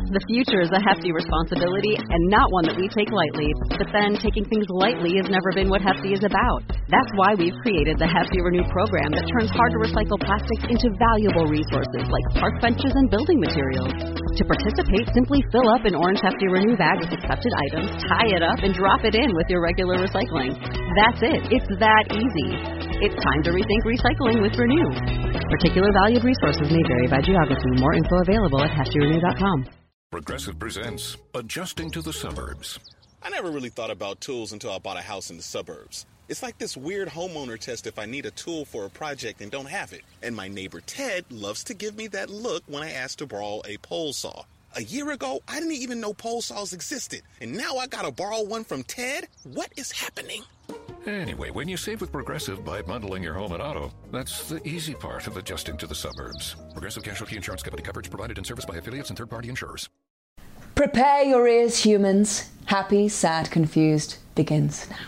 The future is a hefty responsibility and not one that we take lightly. But then, taking things lightly has never been what Hefty is about. That's why we've created the Hefty Renew program that turns hard-to-recycle plastics into valuable resources like park benches and building materials. To participate, simply fill up an orange Hefty Renew bag with accepted items, tie it up, and drop it in with your regular recycling. That's it. It's that easy. It's time to rethink recycling with Renew. Particular valued resources may vary by geography. More info available at heftyrenew.com. Progressive presents Adjusting to the Suburbs. I never really thought about tools until I bought a house in the suburbs. It's like this weird homeowner test if I need a tool for a project and don't have it. And my neighbor Ted loves to give me that look when I ask to borrow a pole saw. A year ago, I didn't even know pole saws existed. And now I gotta borrow one from Ted? What is happening? Anyway, when you save with Progressive by bundling your home and auto, that's the easy part of adjusting to the suburbs. Progressive Casualty Insurance Company coverage provided in service by affiliates and third-party insurers. Prepare your ears, humans. Happy, Sad, Confused begins now.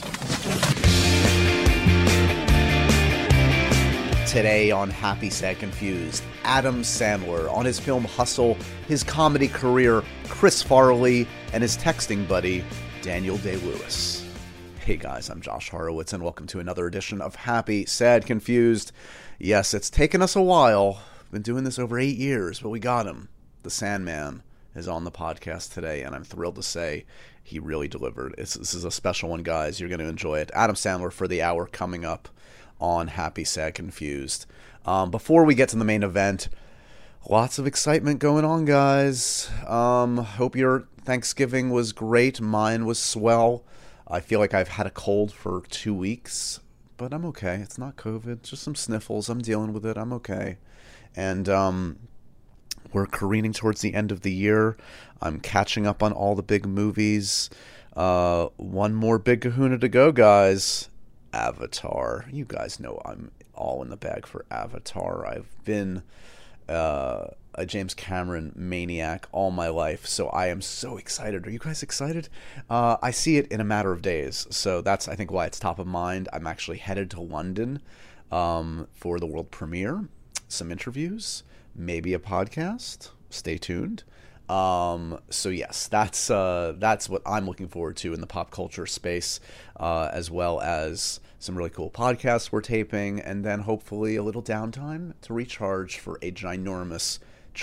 Today on Happy, Sad, Confused, Adam Sandler on his film Hustle, his comedy career, Chris Farley, and his texting buddy, Daniel Day-Lewis. Hey guys, I'm Josh Horowitz, and welcome to another edition of Happy, Sad, Confused. Yes, it's taken us a while. We've been doing this over 8 years, but we got him. The Sandman is on the podcast today, and I'm thrilled to say he really delivered. This is a special one, guys. You're going to enjoy it. Adam Sandler for the hour coming up on Happy, Sad, Confused. Before we get to the main event, lots of excitement going on, guys. Hope your Thanksgiving was great. Mine was swell. I feel like I've had a cold for 2 weeks, but I'm okay. It's not COVID, just some sniffles. I'm dealing with it. I'm okay. And we're careening towards the end of the year. I'm catching up on all the big movies. One more big kahuna to go, guys. Avatar. You guys know I'm all in the bag for Avatar. I've been a James Cameron maniac all my life, so I am so excited. Are you guys excited? I see it in a matter of days, so that's, I think, why it's top of mind. I'm actually headed to London for the world premiere, some interviews, maybe a podcast. Stay tuned. So yes, that's what I'm looking forward to in the pop culture space, as well as some really cool podcasts we're taping, and then hopefully a little downtime to recharge for a ginormous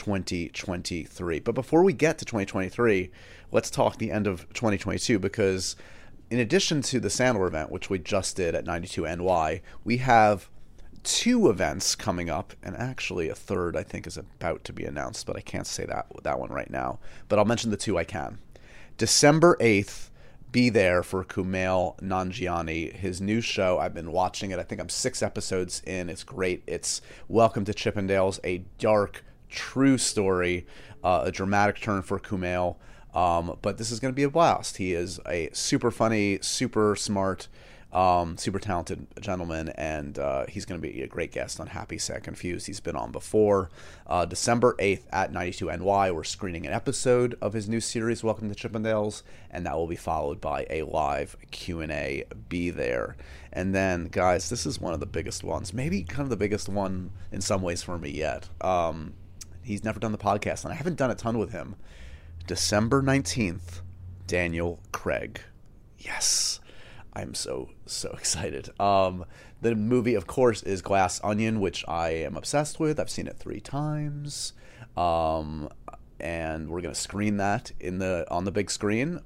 2023. But before we get to 2023, let's talk the end of 2022, because in addition to the Sandler event, which we just did at 92NY, we have 2 events coming up, and actually a third I think is about to be announced, but I can't say that one right now. But I'll mention the 2 I can. December 8th, be there for Kumail Nanjiani, his new show. I've been watching it. I think I'm 6 episodes in. It's great. It's Welcome to Chippendales, a dark, true story, a dramatic turn for Kumail. But this is going to be a blast. He is a super funny, super smart, super talented gentleman, and he's going to be a great guest on Happy, Sad, Confused. He's been on before. December 8th at 92NY, we're screening an episode of his new series, Welcome to Chippendales, and that will be followed by a live Q&A. Be there. And then, guys, this is one of the biggest ones, maybe kind of the biggest one in some ways for me yet. He's never done the podcast, and I haven't done a ton with him. December 19th, Daniel Craig. Yes. I'm so excited. The movie, of course, is Glass Onion, which I am obsessed with. I've seen it 3 times. And we're going to screen that on the big screen,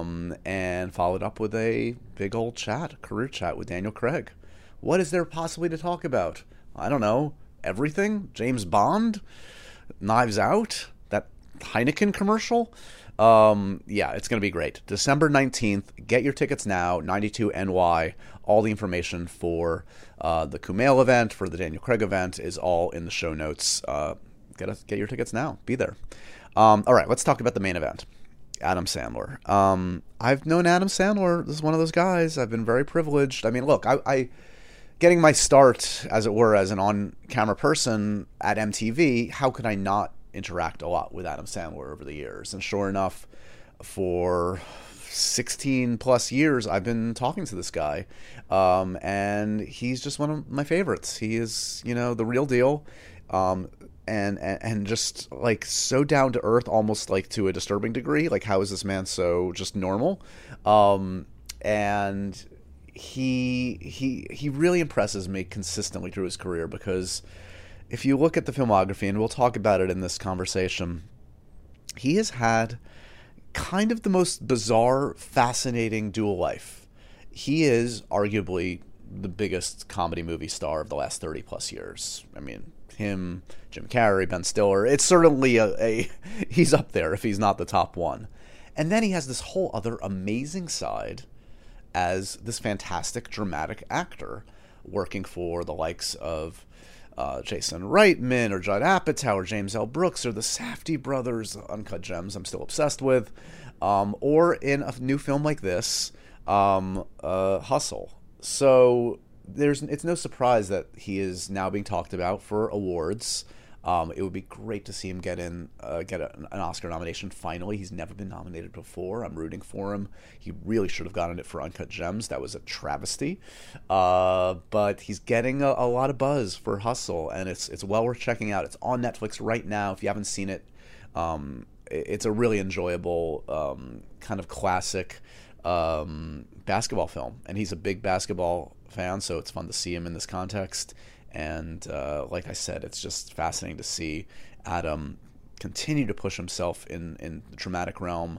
and follow it up with a big old career chat with Daniel Craig. What is there possibly to talk about? I don't know. Everything? James Bond? Knives Out? That Heineken commercial? Yeah, it's going to be great. December 19th. Get your tickets now. 92NY. All the information for the Kumail event, for the Daniel Craig event, is all in the show notes. Get your tickets now. Be there. All right, let's talk about the main event. Adam Sandler. I've known Adam Sandler. This is one of those guys. I've been very privileged. I mean, look, I getting my start, as it were, as an on-camera person at MTV, how could I not interact a lot with Adam Sandler over the years? And sure enough, for 16 plus years, I've been talking to this guy, and he's just one of my favorites. He is, the real deal. and just like so down to earth, almost like to a disturbing degree. Like, how is this man so just normal? And he really impresses me consistently through his career, because if you look at the filmography, and we'll talk about it in this conversation, he has had kind of the most bizarre, fascinating dual life. He is arguably the biggest comedy movie star of the last 30 plus years. I mean, him, Jim Carrey, Ben Stiller, it's certainly he's up there if he's not the top one. And then he has this whole other amazing side as this fantastic dramatic actor, working for the likes of Jason Reitman or Judd Apatow or James L. Brooks or the Safdie brothers, Uncut Gems I'm still obsessed with, or in a new film like this, Hustle. So it's no surprise that he is now being talked about for awards. It would be great to see him get an Oscar nomination finally. He's never been nominated before. I'm rooting for him. He really should have gotten it for Uncut Gems. That was a travesty. But he's getting a lot of buzz for Hustle, and it's well worth checking out. It's on Netflix right now. If you haven't seen it, it's a really enjoyable kind of classic basketball film. And he's a big basketball fan, so it's fun to see him in this context. And like I said, it's just fascinating to see Adam continue to push himself in the dramatic realm.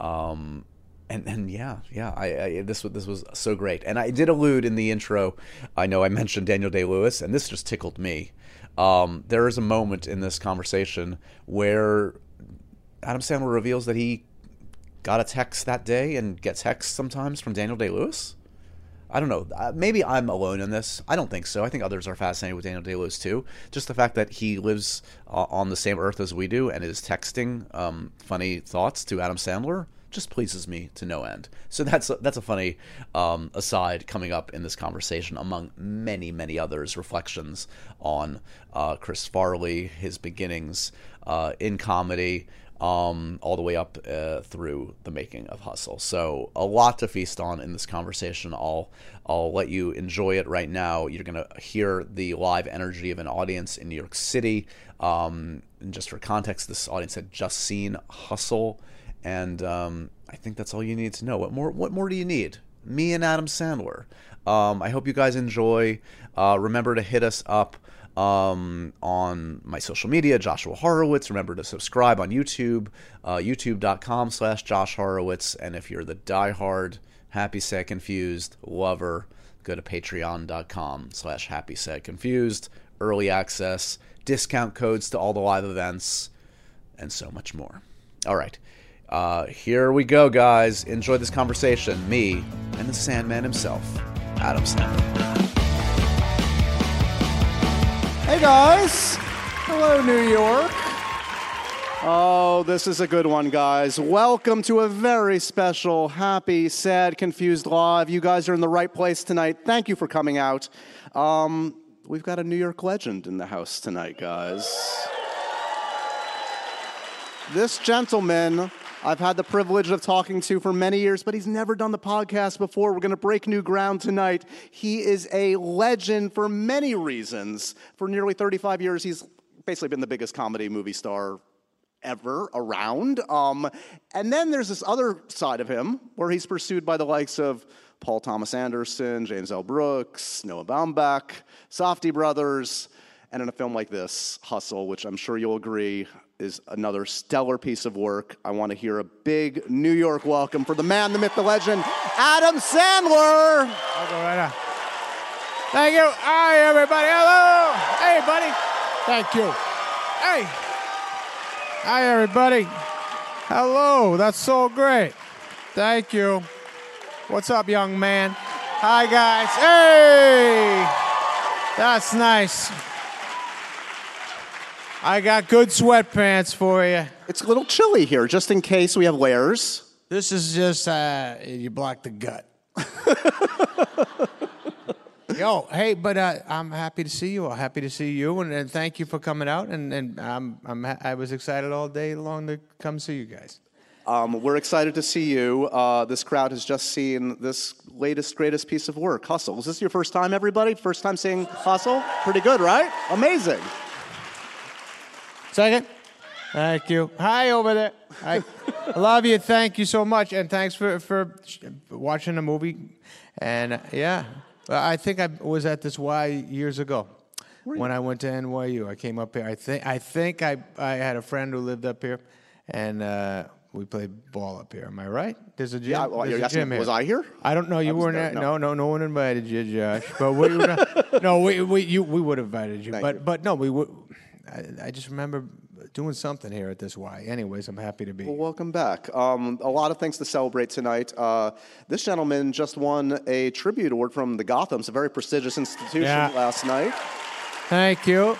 This was so great. And I did allude in the intro, I know I mentioned Daniel Day-Lewis, and this just tickled me. There is a moment in this conversation where Adam Sandler reveals that he got a text that day and gets texts sometimes from Daniel Day-Lewis. I don't know. Maybe I'm alone in this. I don't think so. I think others are fascinated with Daniel Day-Lewis too. Just the fact that he lives on the same earth as we do and is texting funny thoughts to Adam Sandler just pleases me to no end. So that's a funny aside coming up in this conversation, among many, many others. Reflections on Chris Farley, his beginnings in comedy, all the way up through the making of Hustle. So a lot to feast on in this conversation. I'll let you enjoy it right now. You're going to hear the live energy of an audience in New York City. And just for context, this audience had just seen Hustle, and I think that's all you need to know. What more do you need? Me and Adam Sandler. I hope you guys enjoy. Remember to hit us up on my social media, Joshua Horowitz. Remember to subscribe on YouTube, youtube.com/Josh Horowitz. And if you're the diehard Happy Sad Confused lover, go to patreon.com/Happy Sad Confused. Early access, discount codes to all the live events, and so much more. All right. Here we go, guys. Enjoy this conversation. Me and the Sandman himself, Adam Sandler. Hey guys! Hello, New York. Oh, this is a good one, guys. Welcome to a very special Happy, Sad, Confused Live. You guys are in the right place tonight. Thank you for coming out. We've got a New York legend in the house tonight, guys. This gentleman I've had the privilege of talking to for many years, but he's never done the podcast before. We're going to break new ground tonight. He is a legend for many reasons. For nearly 35 years, he's basically been the biggest comedy movie star ever around. And then there's this other side of him where he's pursued by the likes of Paul Thomas Anderson, James L. Brooks, Noah Baumbach, Safdie brothers, and in a film like this, Hustle, which I'm sure you'll agree is another stellar piece of work. I want to hear a big New York welcome for the man, the myth, the legend, Adam Sandler. I'll go right now. Thank you. Hi, everybody. Hello. Hey, buddy. Thank you. Hey. Hi, everybody. Hello. That's so great. Thank you. What's up, young man? Hi, guys. Hey. That's nice. I got good sweatpants for you. It's a little chilly here, just in case we have layers. This is just, you blocked the gut. Yo, hey, but I'm happy to see you. I'm happy to see you, and thank you for coming out. And I was excited all day long to come see you guys. We're excited to see you. This crowd has just seen this latest, greatest piece of work, Hustle. Is this your first time, everybody? First time seeing Hustle? Pretty good, right? Amazing. Second. Thank you. Hi over there. I love you. Thank you so much, and thanks for watching the movie. And I think I was at this Y years ago when I went to NYU. I came up here. I think I had a friend who lived up here, and we played ball up here. Am I right? There's a gym. Yeah, There's a gym here. Was I here? I don't know. You weren't there. No one invited you, Josh. But we would have invited you. But no, we would. I just remember doing something here at this Y. Anyways, I'm happy to be here. Well, welcome back. A lot of things to celebrate tonight. This gentleman just won a tribute award from the Gothams, a very prestigious institution, last night. Thank you.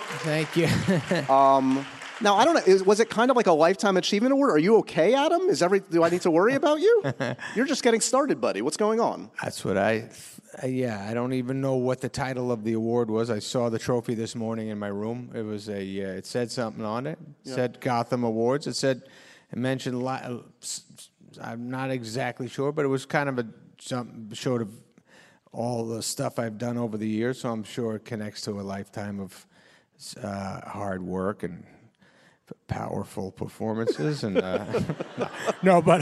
Now, I don't know, was it kind of like a Lifetime Achievement Award? Are you okay, Adam? Do I need to worry about you? You're just getting started, buddy. What's going on? That's what I don't even know what the title of the award was. I saw the trophy this morning in my room. It was it said something on it. It said Gotham Awards. It mentioned, I'm not exactly sure, but it was kind of showed of all the stuff I've done over the years, so I'm sure it connects to a lifetime of hard work and powerful performances and no, but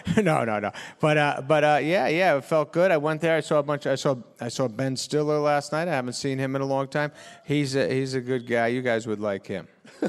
it felt good. I went there. I saw Ben Stiller last night. I haven't seen him in a long time. He's a good guy. You guys would like him.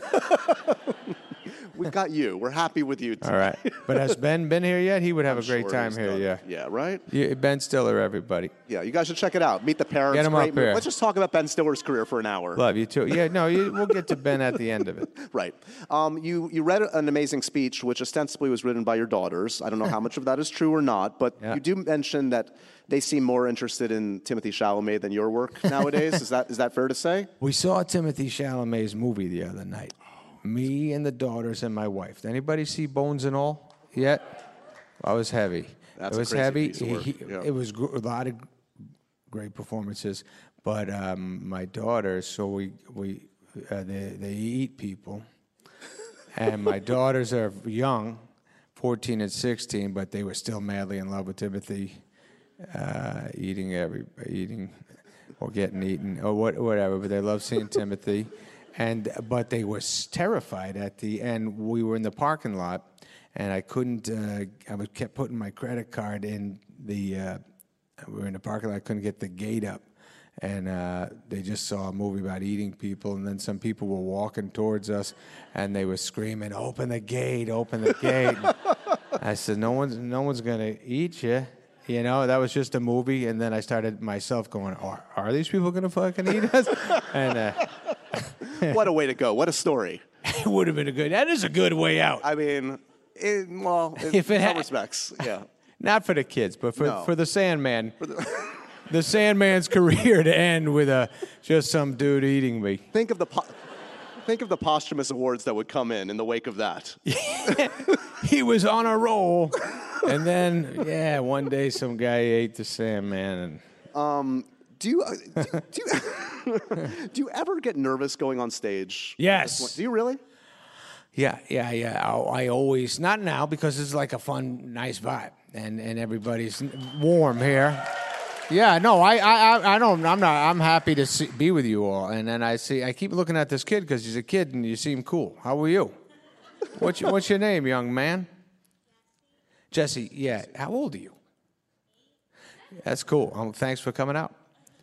We've got you. We're happy with you tonight. All right. But has Ben been here yet? He would have a great time here. Yeah. Yeah, right? Ben Stiller, everybody. Yeah, you guys should check it out. Meet the Parents. Get him up here. Let's just talk about Ben Stiller's career for an hour. Love you too. Yeah, no, we'll get to Ben at the end of it. Right. You read an amazing speech, which ostensibly was written by your daughters. I don't know how much of that is true or not, but you do mention that they seem more interested in Timothée Chalamet than your work nowadays. Is that fair to say? We saw Timothée Chalamet's movie the other night. Me and the daughters and my wife. Did anybody see Bones and All yet? I was heavy. That's it was a crazy heavy. piece of work. It was a lot of great performances. But my daughters, so they eat people, and my daughters are young, 14 and 16, but they were still madly in love with Timothy, eating or getting eaten or whatever. But they love seeing Timothy. But they were terrified at the end. We were in the parking lot, and I couldn't. I kept putting my credit card in the. We were in the parking lot. I couldn't get the gate up, and they just saw a movie about eating people. And then some people were walking towards us, and they were screaming, "Open the gate! Open the gate!" I said, "No one's gonna eat you." You know, that was just a movie. And then I started myself going, "Are these people gonna fucking eat us?" And. What a way to go. What a story. It would have been that is a good way out. I mean, in some respects, yeah. Not for the kids, but for the Sandman. The Sandman's career to end with just some dude eating me. Think of the posthumous awards that would come in the wake of that. He was on a roll. And then, one day some guy ate the Sandman. And, Do you ever get nervous going on stage? Yes. Do you really? Yeah. I always, not now because it's like a fun, nice vibe, and everybody's warm here. Yeah, no, I don't. I'm happy to be with you all, and then I keep looking at this kid because he's a kid and you seem cool. How are you? What's your name, young man? Jesse. Yeah. How old are you? That's cool. Thanks for coming out.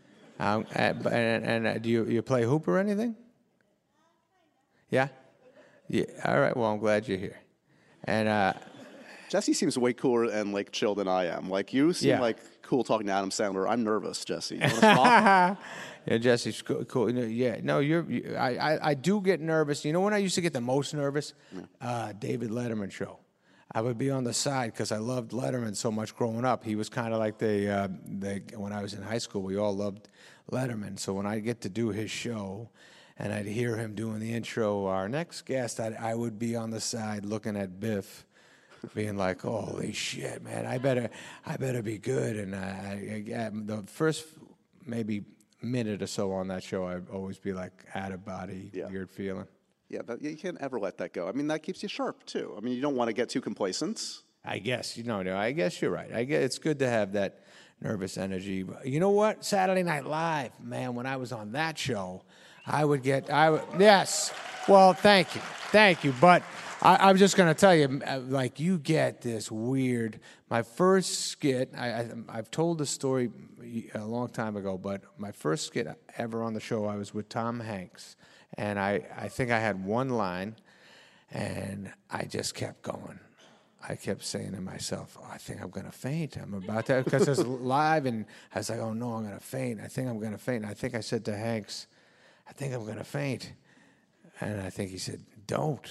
Do you play hoop or anything? Yeah? Yeah. All right. Well, I'm glad you're here. And Jesse seems way cooler and chill than I am. You seem cool talking to Adam Sandler. I'm nervous, Jesse. You want to talk? Yeah, Jesse's cool. Yeah. No, I do get nervous. You know when I used to get the most nervous? David Letterman show. I would be on the side because I loved Letterman so much growing up. He was kind of like when I was in high school, we all loved Letterman. So when I get to do his show and I'd hear him doing the intro, our next guest, I would be on the side looking at Biff, being like, holy shit, man, I better be good. And the first maybe minute or so on that show, I'd always be like out of body, weird feeling. Yeah, but you can't ever let that go. I mean, that keeps you sharp, too. I mean, you don't want to get too complacent. I guess. I guess you're right. I guess it's good to have that nervous energy. You know what? Saturday Night Live, man, when I was on that show, Yes. Well, thank you. But I'm just going to tell you, like, you get this weird. My first skit, I've told the story a long time ago, but my first skit ever on the show, I was with Tom Hanks, and I think I had one line, and I just kept going. I kept saying to myself, I think I'm going to faint. I'm about to, because it was live, and I was like, oh, no, I'm going to faint. I think I'm going to faint. And I think I said to Hanks, I think I'm going to faint. And I think he said, don't.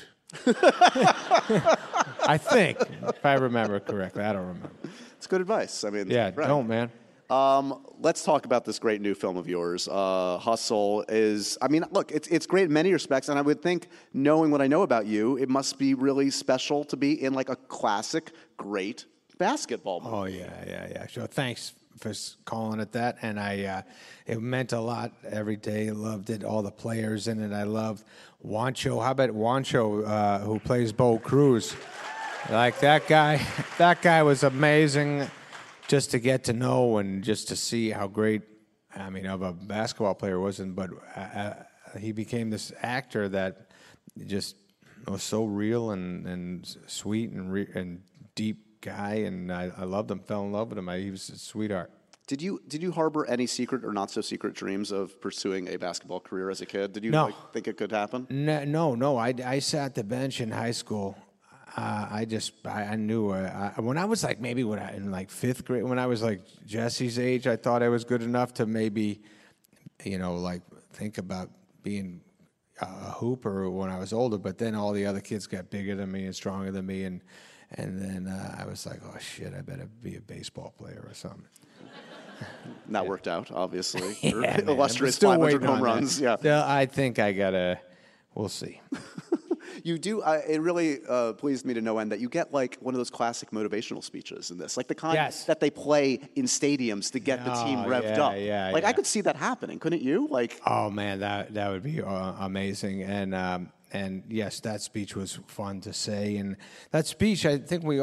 I think, if I remember correctly. I don't remember. It's good advice. I mean, yeah, right. Don't, man. Let's talk about this great new film of yours. Hustle is, I mean, look, it's great in many respects, and I would think, knowing what I know about you, it must be really special to be in like a classic, great basketball movie. Oh, yeah. Sure. Thanks for calling it that, and it meant a lot every day. I loved it, all the players in it. I loved Juancho. How about Juancho, who plays Bo Cruz? Like that guy was amazing. Just to get to know and just to see how great, I mean, of a basketball player wasn't, but he became this actor that just was so real and sweet and deep guy, and I loved him, fell in love with him. He was a sweetheart. Did you harbor any secret or not so secret dreams of pursuing a basketball career as a kid? Did you think it could happen? No. I sat the bench in high school. I knew when I was like in like fifth grade, when I was like Jesse's age, I thought I was good enough to maybe, like think about being a hooper when I was older. But then all the other kids got bigger than me and stronger than me, and then I was like, oh shit, I better be a baseball player or something. That worked out, obviously. Yeah, illustrious 500 home runs. That. Yeah, I think I gotta. We'll see. You do. It really pleased me to no end that you get like one of those classic motivational speeches in this, like the kind that they play in stadiums to get the team revved up. Yeah, I could see that happening, couldn't you? Like, oh man, that would be amazing. And yes, that speech was fun to say. And that speech, I think we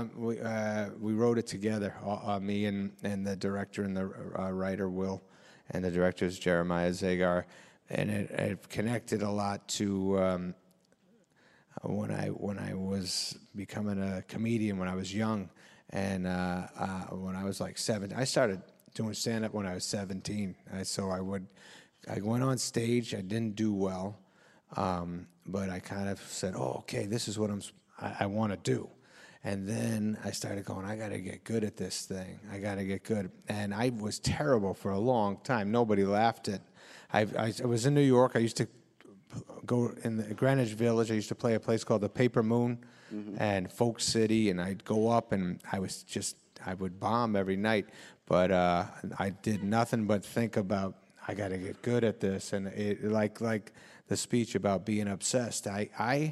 wrote it together, me and the director and the writer Will, and the director is Jeremiah Zagar, and it connected a lot to. When I was becoming a comedian when I was young, and when I was like 7, I started doing stand-up when I was 17. So I went on stage. I didn't do well, but I kind of said, "Oh, okay, this is what I want to do." And then I started going, I got to get good at this thing. I got to get good. And I was terrible for a long time. Nobody laughed at. I was in New York. I used to go in the Greenwich Village. I used to play a place called the Paper Moon and Folk City, and I'd go up and I would bomb every night, but I did nothing but think about I got to get good at this, and it like the speech about being obsessed. I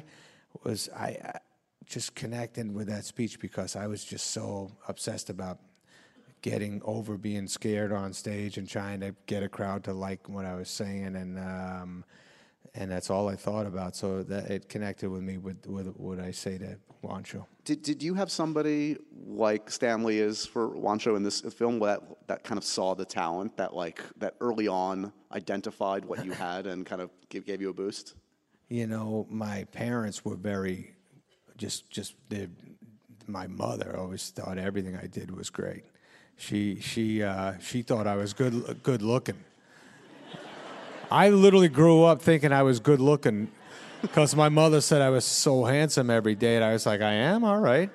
just connected with that speech because I was just so obsessed about getting over being scared on stage and trying to get a crowd to like what I was saying, and that's all I thought about. So that it connected with me with what I say to Juancho. Did you have somebody like Stanley is for Juancho in this film that kind of saw the talent, that early on identified what you had and kind of gave you a boost? My parents were very my mother always thought everything I did was great. She thought I was good looking. I literally grew up thinking I was good looking because my mother said I was so handsome every day, and I was like, I am? All right.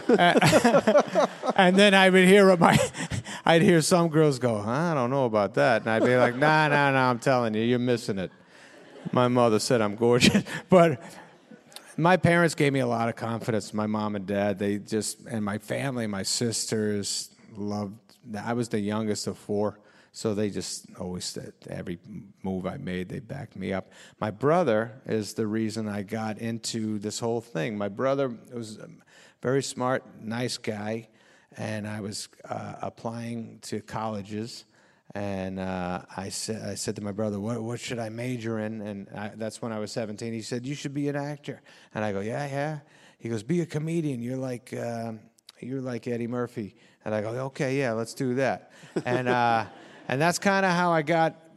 And then I would I'd hear some girls go, I don't know about that. And I'd be like, nah, I'm telling you, you're missing it. My mother said I'm gorgeous. But my parents gave me a lot of confidence, my mom and dad. And my family, my sisters loved, I was the youngest of 4. So they just always said every move I made, they backed me up. My brother is the reason I got into this whole thing. My brother was a very smart, nice guy, and I was applying to colleges. And I said to my brother, what should I major in? And that's when I was 17. He said, you should be an actor. And I go, yeah. He goes, be a comedian. You're like Eddie Murphy. And I go, okay, yeah, let's do that. And that's kind of how I got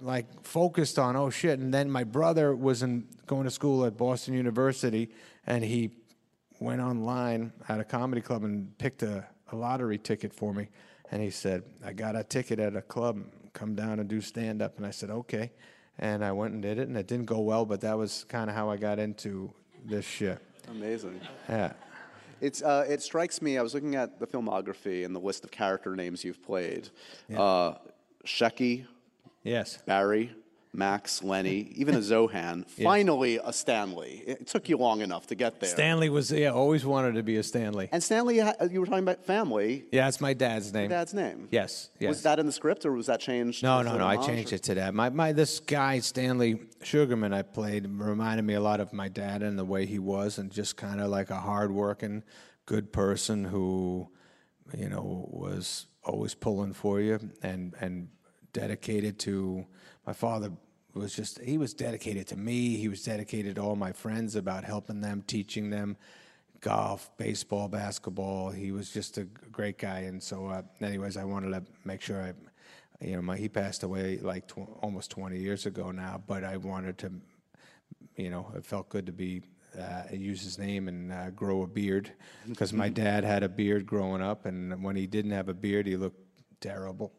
like focused on, oh shit. And then my brother was going to school at Boston University, and he went online at a comedy club and picked a lottery ticket for me. And he said, I got a ticket at a club, come down and do stand-up. And I said, okay. And I went and did it, and it didn't go well, but that was kind of how I got into this shit. Amazing. Yeah. It strikes me, I was looking at the filmography and the list of character names you've played. Yeah. Shecky, Yes. Barry, Max, Lenny, even a Zohan. Finally, a Stanley. It took you long enough to get there. Stanley was, always wanted to be a Stanley. And Stanley, you were talking about family. Yeah, it's my dad's name. Your dad's name. Yes. Was that in the script, or was that changed? No. I changed it to that. This guy, Stanley Sugarman, I played, reminded me a lot of my dad and the way he was, and just kind of like a hardworking, good person who, was always pulling for you and dedicated to. My father he was dedicated to me. He was dedicated to all my friends about helping them, teaching them golf, baseball, basketball. He was just a great guy. And so, anyways, I wanted to make sure he passed away like almost 20 years ago now, but I wanted to, it felt good to use his name and grow a beard, because my dad had a beard growing up, and when he didn't have a beard, he looked terrible.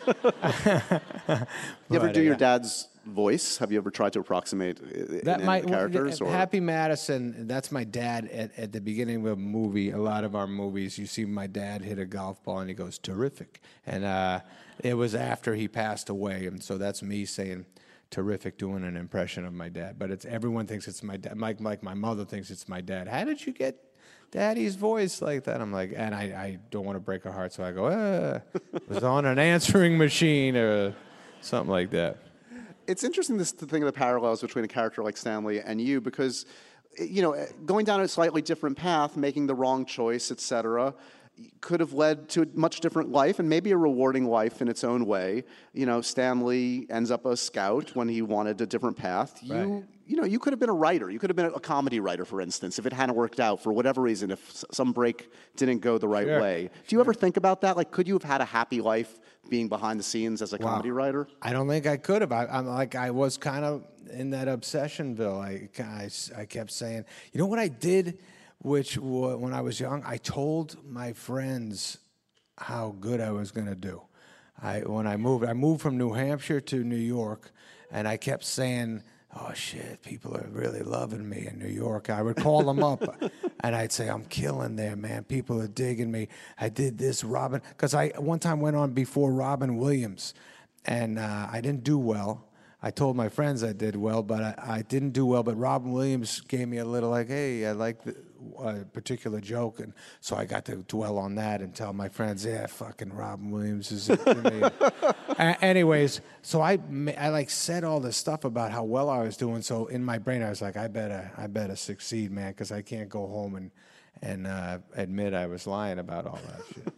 You ever do your dad's voice? Have you ever tried to approximate characters? Happy Madison, that's my dad at the beginning of a movie. A lot of our movies, you see my dad hit a golf ball and he goes, terrific. And it was after he passed away, and so that's me saying terrific, doing an impression of my dad. But everyone thinks it's my dad. Like my mother thinks it's my dad. How did you get Daddy's voice like that? I'm like, and I don't want to break her heart, so I go, it was on an answering machine or something like that. It's interesting to think of the parallels between a character like Stanley and you, because, going down a slightly different path, making the wrong choice, etc., could have led to a much different life, and maybe a rewarding life in its own way. Stanley ends up a scout when he wanted a different path. Right. You could have been a writer. You could have been a comedy writer, for instance, if it hadn't worked out for whatever reason, if some break didn't go the right way. Do you ever think about that? Like, could you have had a happy life being behind the scenes as a comedy writer? I don't think I could have. I was kind of in that obsessionville. I kept saying, what I did, when I was young, I told my friends how good I was going to do. When I moved from New Hampshire to New York, and I kept saying, oh shit, people are really loving me in New York. I would call them up and I'd say, I'm killing there, man. People are digging me. I did this, Robin, because I one time went on before Robin Williams, and I didn't do well. I told my friends I did well, but I didn't do well. But Robin Williams gave me a little like, hey, I like a particular joke. And so I got to dwell on that and tell my friends, yeah, fucking Robin Williams is it to me. Anyways, so I said all this stuff about how well I was doing. So in my brain, I was like, I better succeed, man, because I can't go home and admit I was lying about all that shit.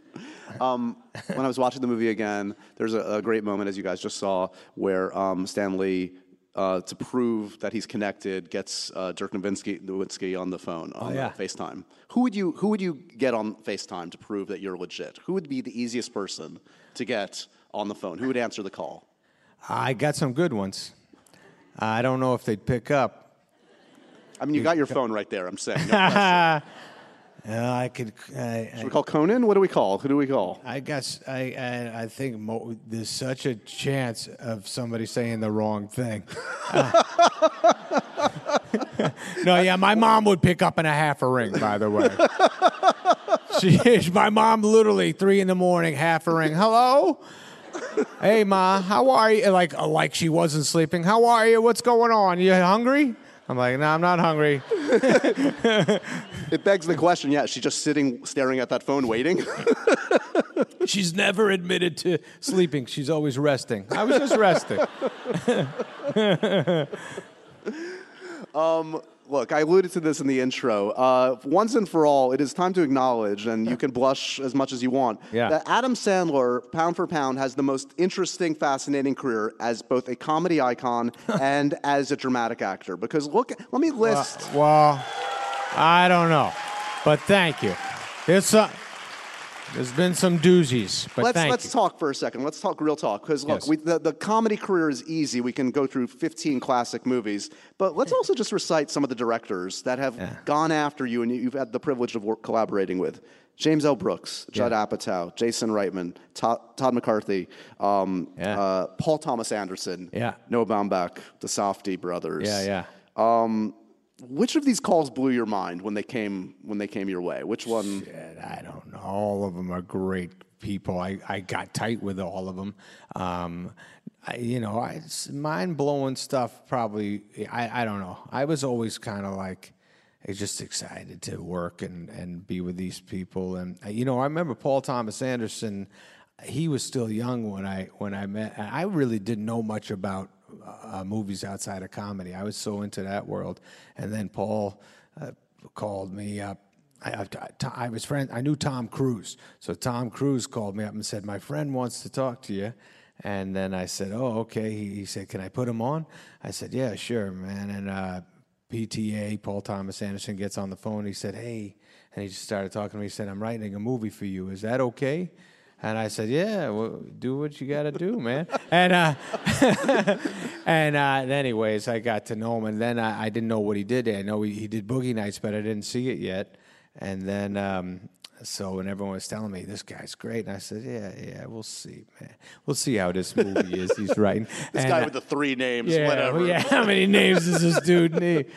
When I was watching the movie again, there's a great moment, as you guys just saw, where Stanley, to prove that he's connected, gets Dirk Nowitzki on the phone on FaceTime. Who would you get on FaceTime to prove that you're legit? Who would be the easiest person to get on the phone? Who would answer the call? I got some good ones. I don't know if they'd pick up. I mean, you got your phone right there, I'm saying. No I could. Should we call Conan? What do we call? Who do we call? I guess I think there's such a chance of somebody saying the wrong thing. My mom would pick up in a half a ring. By the way, my mom literally 3 a.m, half a ring. Hello. Hey, Ma, how are you? Like she wasn't sleeping. How are you? What's going on? You hungry? I'm like, no, I'm not hungry. It begs the question, she's just staring at that phone waiting. She's never admitted to sleeping. She's always resting. I was just resting. Look, I alluded to this in the intro. Once and for all, it is time to acknowledge, and you can blush as much as you want, that Adam Sandler, pound for pound, has the most interesting, fascinating career as both a comedy icon and as a dramatic actor. Because let me list... Well, I don't know, but thank you. There's been some doozies, but let's talk for a second. Let's talk real talk. Because, look, Yes. the comedy career is easy. We can go through 15 classic movies. But let's also just recite some of the directors that have gone after you and you've had the privilege of collaborating with. James L. Brooks, Judd Apatow, Jason Reitman, Todd McCarthy, Paul Thomas Anderson, Noah Baumbach, the Safdie brothers. Which of these calls blew your mind when they came your way? Which one? Shit, I don't know. All of them are great people. I got tight with all of them. It's mind-blowing stuff probably. I don't know. I was always kind of like just excited to work and be with these people. And, I remember Paul Thomas Anderson. He was still young when I met. I really didn't know much about movies outside of comedy. I was so into that world. And then Paul called me up. I knew Tom Cruise. So Tom Cruise called me up and said, my friend wants to talk to you. And then I said, oh, okay. He said, can I put him on? I said, yeah, sure, man. And PTA, Paul Thomas Anderson, gets on the phone. He said, hey. And he just started talking to me. He said, I'm writing a movie for you. Is that okay? And I said, yeah, well, do what you got to do, man. And anyways, I got to know him. And then I didn't know what he did. I know he did Boogie Nights, but I didn't see it yet. And then, and everyone was telling me, this guy's great. And I said, yeah, we'll see, man. We'll see how this movie is he's writing. This guy with the 3 names, whatever. Yeah, how many names does this dude need?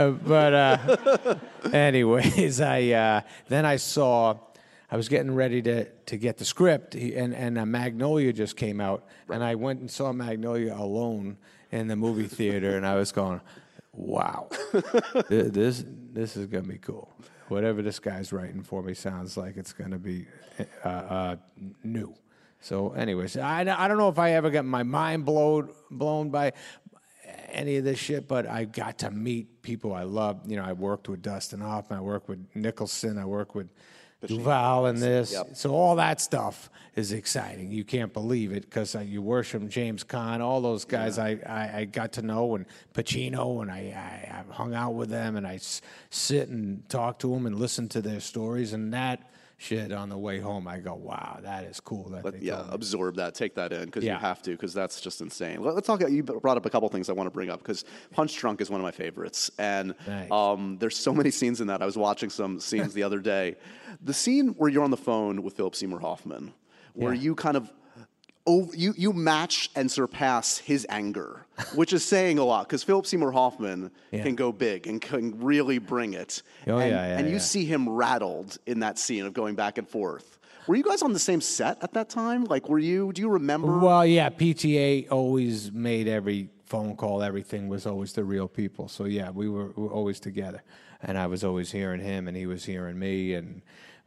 Anyways, then I saw... I was getting ready to get the script, and Magnolia just came out, and I went and saw Magnolia alone in the movie theater, and I was going, wow, this is going to be cool. Whatever this guy's writing for me sounds like it's going to be new. So anyways, I don't know if I ever got my mind blown by any of this shit, but I got to meet people I love. I worked with Dustin Hoffman, I worked with Nicholson, I worked with Duval and this. Yep. So all that stuff is exciting. You can't believe it because you worship James Caan, all those guys I got to know, and Pacino, and I hung out with them, and I sit and talk to them and listen to their stories, and that shit on the way home, I go, wow, that is cool. Absorb that, take that in, because you have to, because that's just insane. Let's talk. You brought up a couple things I want to bring up, because Punch Drunk is one of my favorites, and there's so many scenes in that. I was watching some scenes the other day. The scene where you're on the phone with Philip Seymour Hoffman, where you kind of you match and surpass his anger, which is saying a lot, because Philip Seymour Hoffman can go big and can really bring it. And you see him rattled in that scene of going back and forth. Were you guys on the same set at that time? Like, do you remember? Well, yeah, PTA always made every phone call, everything was always the real people. So, yeah, we were always together. And I was always hearing him, and he was hearing me, and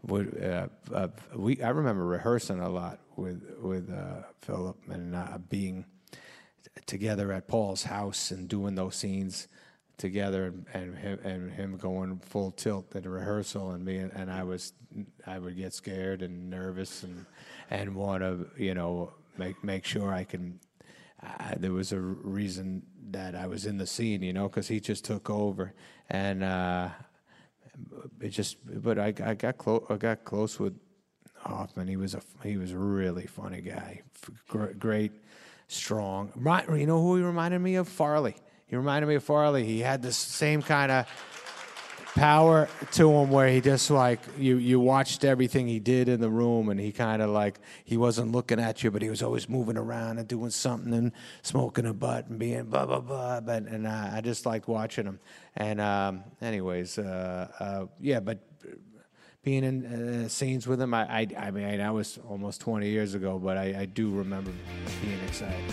I remember rehearsing a lot with Philip and being together at Paul's house and doing those scenes together, and him going full tilt at the rehearsal, and me and I would get scared and nervous and want to make sure I can. There was a reason that I was in the scene, because he just took over, and But I got close with Hoffman. He was a really funny guy, great, strong. You know who he reminded me of? Farley. He reminded me of Farley. He had this same kind of power to him where he just you watched everything he did in the room, and he kind of he wasn't looking at you, but he was always moving around and doing something and smoking a butt and being blah blah blah. And I just liked watching him. And anyways, but being in scenes with him, I mean that was almost 20 years ago, but I do remember being excited.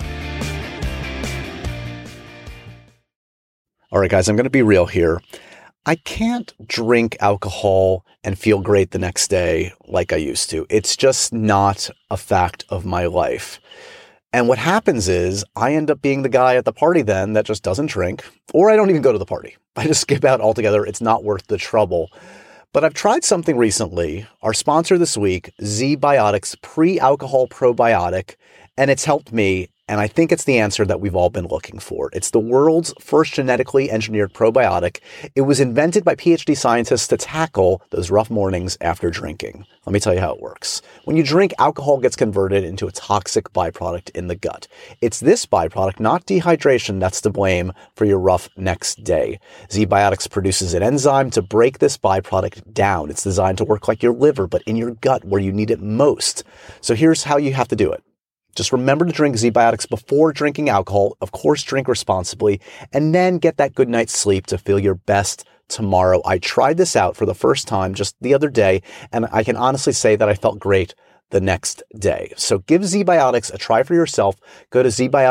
All right, guys, I'm going to be real here. I can't drink alcohol and feel great the next day like I used to. It's just not a fact of my life. And what happens is I end up being the guy at the party then that just doesn't drink, or I don't even go to the party. I just skip out altogether. It's not worth the trouble. But I've tried something recently. Our sponsor this week, ZBiotics Pre-Alcohol Probiotic, and it's helped me. And I think it's the answer that we've all been looking for. It's the world's first genetically engineered probiotic. It was invented by PhD scientists to tackle those rough mornings after drinking. Let me tell you how it works. When you drink, alcohol gets converted into a toxic byproduct in the gut. It's this byproduct, not dehydration, that's to blame for your rough next day. ZBiotics produces an enzyme to break this byproduct down. It's designed to work like your liver, but in your gut where you need it most. So here's how you have to do it. Just remember to drink ZBiotics before drinking alcohol. Of course, drink responsibly, and then get that good night's sleep to feel your best tomorrow. I tried this out for the first time just the other day, and I can honestly say that I felt great the next day. So give ZBiotics a try for yourself. Go to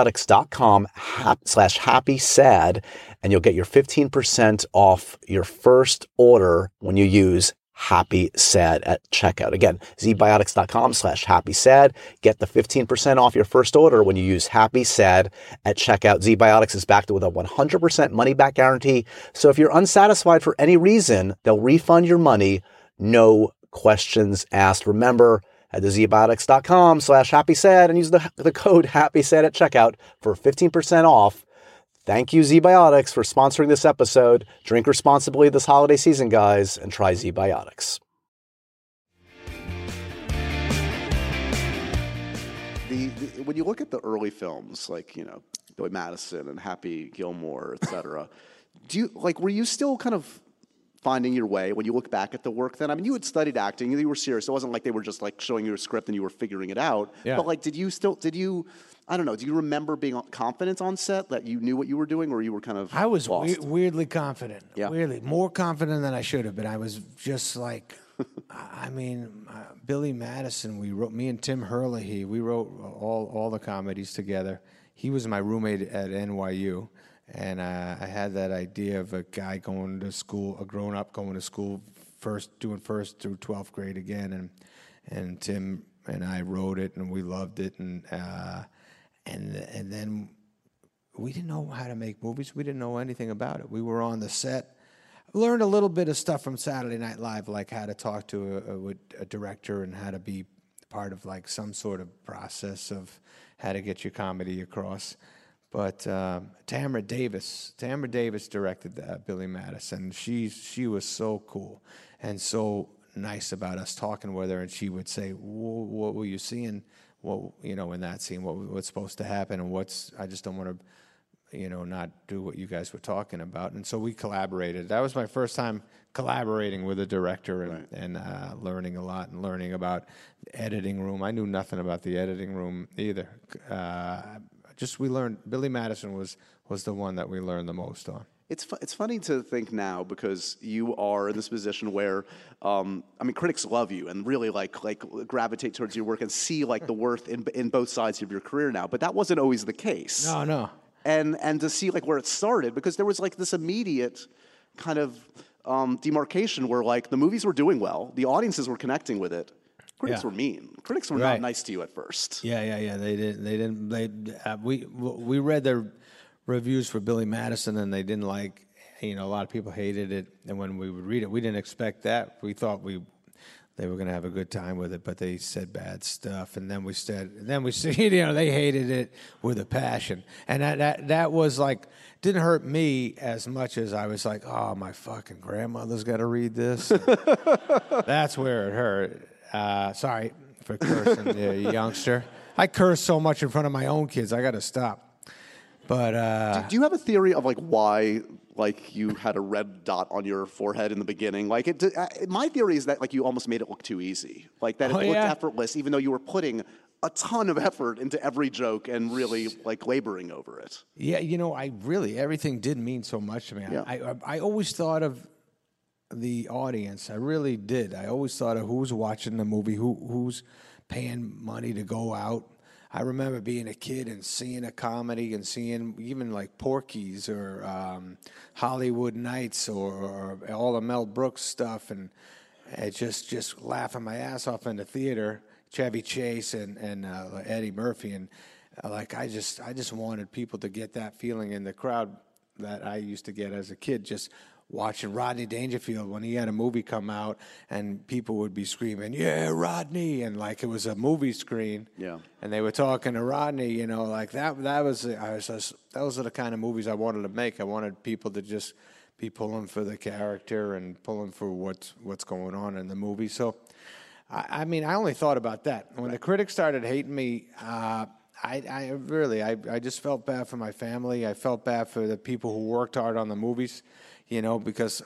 zbiotics.com/happysad, and you'll get your 15% off your first order when you use Happy Sad at checkout. Again, zbiotics.com/happysad. Get the 15% off your first order when you use Happy Sad at checkout. ZBiotics is backed with a 100% money back guarantee. So if you're unsatisfied for any reason, they'll refund your money. No questions asked. Remember, head to zbiotics.com/happysad and use the code HAPPYSAD at checkout for 15% off. Thank you, ZBiotics, for sponsoring this episode. Drink responsibly this holiday season, guys, and try ZBiotics. When you look at the early films, like, Billy Madison and Happy Gilmore, etc., were you still kind of finding your way when you look back at the work then? I mean, you had studied acting, you were serious. It wasn't like they were just like showing you a script and you were figuring it out. Yeah. But do you remember being confident on set that you knew what you were doing, or you were kind of I was weirdly confident. Yeah. Weirdly. More confident than I should have been. I was just like, Billy Madison, me and Tim Herlihy, we wrote all the comedies together. He was my roommate at NYU. And I had that idea of a guy going to school, a grown-up going to school, doing first through 12th grade again. And Tim and I wrote it, and we loved it. And then we didn't know how to make movies. We didn't know anything about it. We were on the set. Learned a little bit of stuff from Saturday Night Live, like how to talk to a director and how to be part of like some sort of process of how to get your comedy across. But Tamara Davis directed Billy Madison. She was so cool and so nice about us talking with her, and she would say, "What were you seeing? In that scene, what's supposed to happen, and I just don't want to, not do what you guys were talking about." And so we collaborated. That was my first time collaborating with a director and learning a lot and learning about the editing room. I knew nothing about the editing room either. We learned. Billy Madison was the one that we learned the most on. It's funny to think now, because you are in this position where, critics love you and really like gravitate towards your work and see like the worth in both sides of your career now. But that wasn't always the case. No. And to see like where it started, because there was like this immediate kind of demarcation where like the movies were doing well, the audiences were connecting with it. Critics were mean. Critics were not nice to you at first. Yeah. They didn't. We read their reviews for Billy Madison, and they didn't like. A lot of people hated it, and when we would read it, we didn't expect that. We thought they were going to have a good time with it, but they said bad stuff, and then we said, they hated it with a passion, and that was like didn't hurt me as much as I was like, oh, my fucking grandmother's got to read this. That's where it hurt. Sorry for cursing, you youngster. I curse so much in front of my own kids. I got to stop. But do you have a theory of like why like you had a red dot on your forehead in the beginning? Like my theory is that like you almost made it look too easy, like that it looked effortless, even though you were putting a ton of effort into every joke and really like laboring over it. Yeah, everything did mean so much to me. Yeah. I always thought of the audience. I really did. I always thought of who's watching the movie, who's paying money to go out. I remember being a kid and seeing a comedy and seeing even like Porky's or Hollywood Nights or all the Mel Brooks stuff, and just laughing my ass off in the theater. Chevy Chase and Eddie Murphy, and I just wanted people to get that feeling in the crowd that I used to get as a kid, just watching Rodney Dangerfield when he had a movie come out, and people would be screaming, "Yeah, Rodney!" and like it was a movie screen. Yeah. And they were talking to Rodney, like that. Those are the kind of movies I wanted to make. I wanted people to just be pulling for the character and pulling for what's going on in the movie. So, I mean, I only thought about that when the critics started hating me. I just felt bad for my family. I felt bad for the people who worked hard on the movies, because,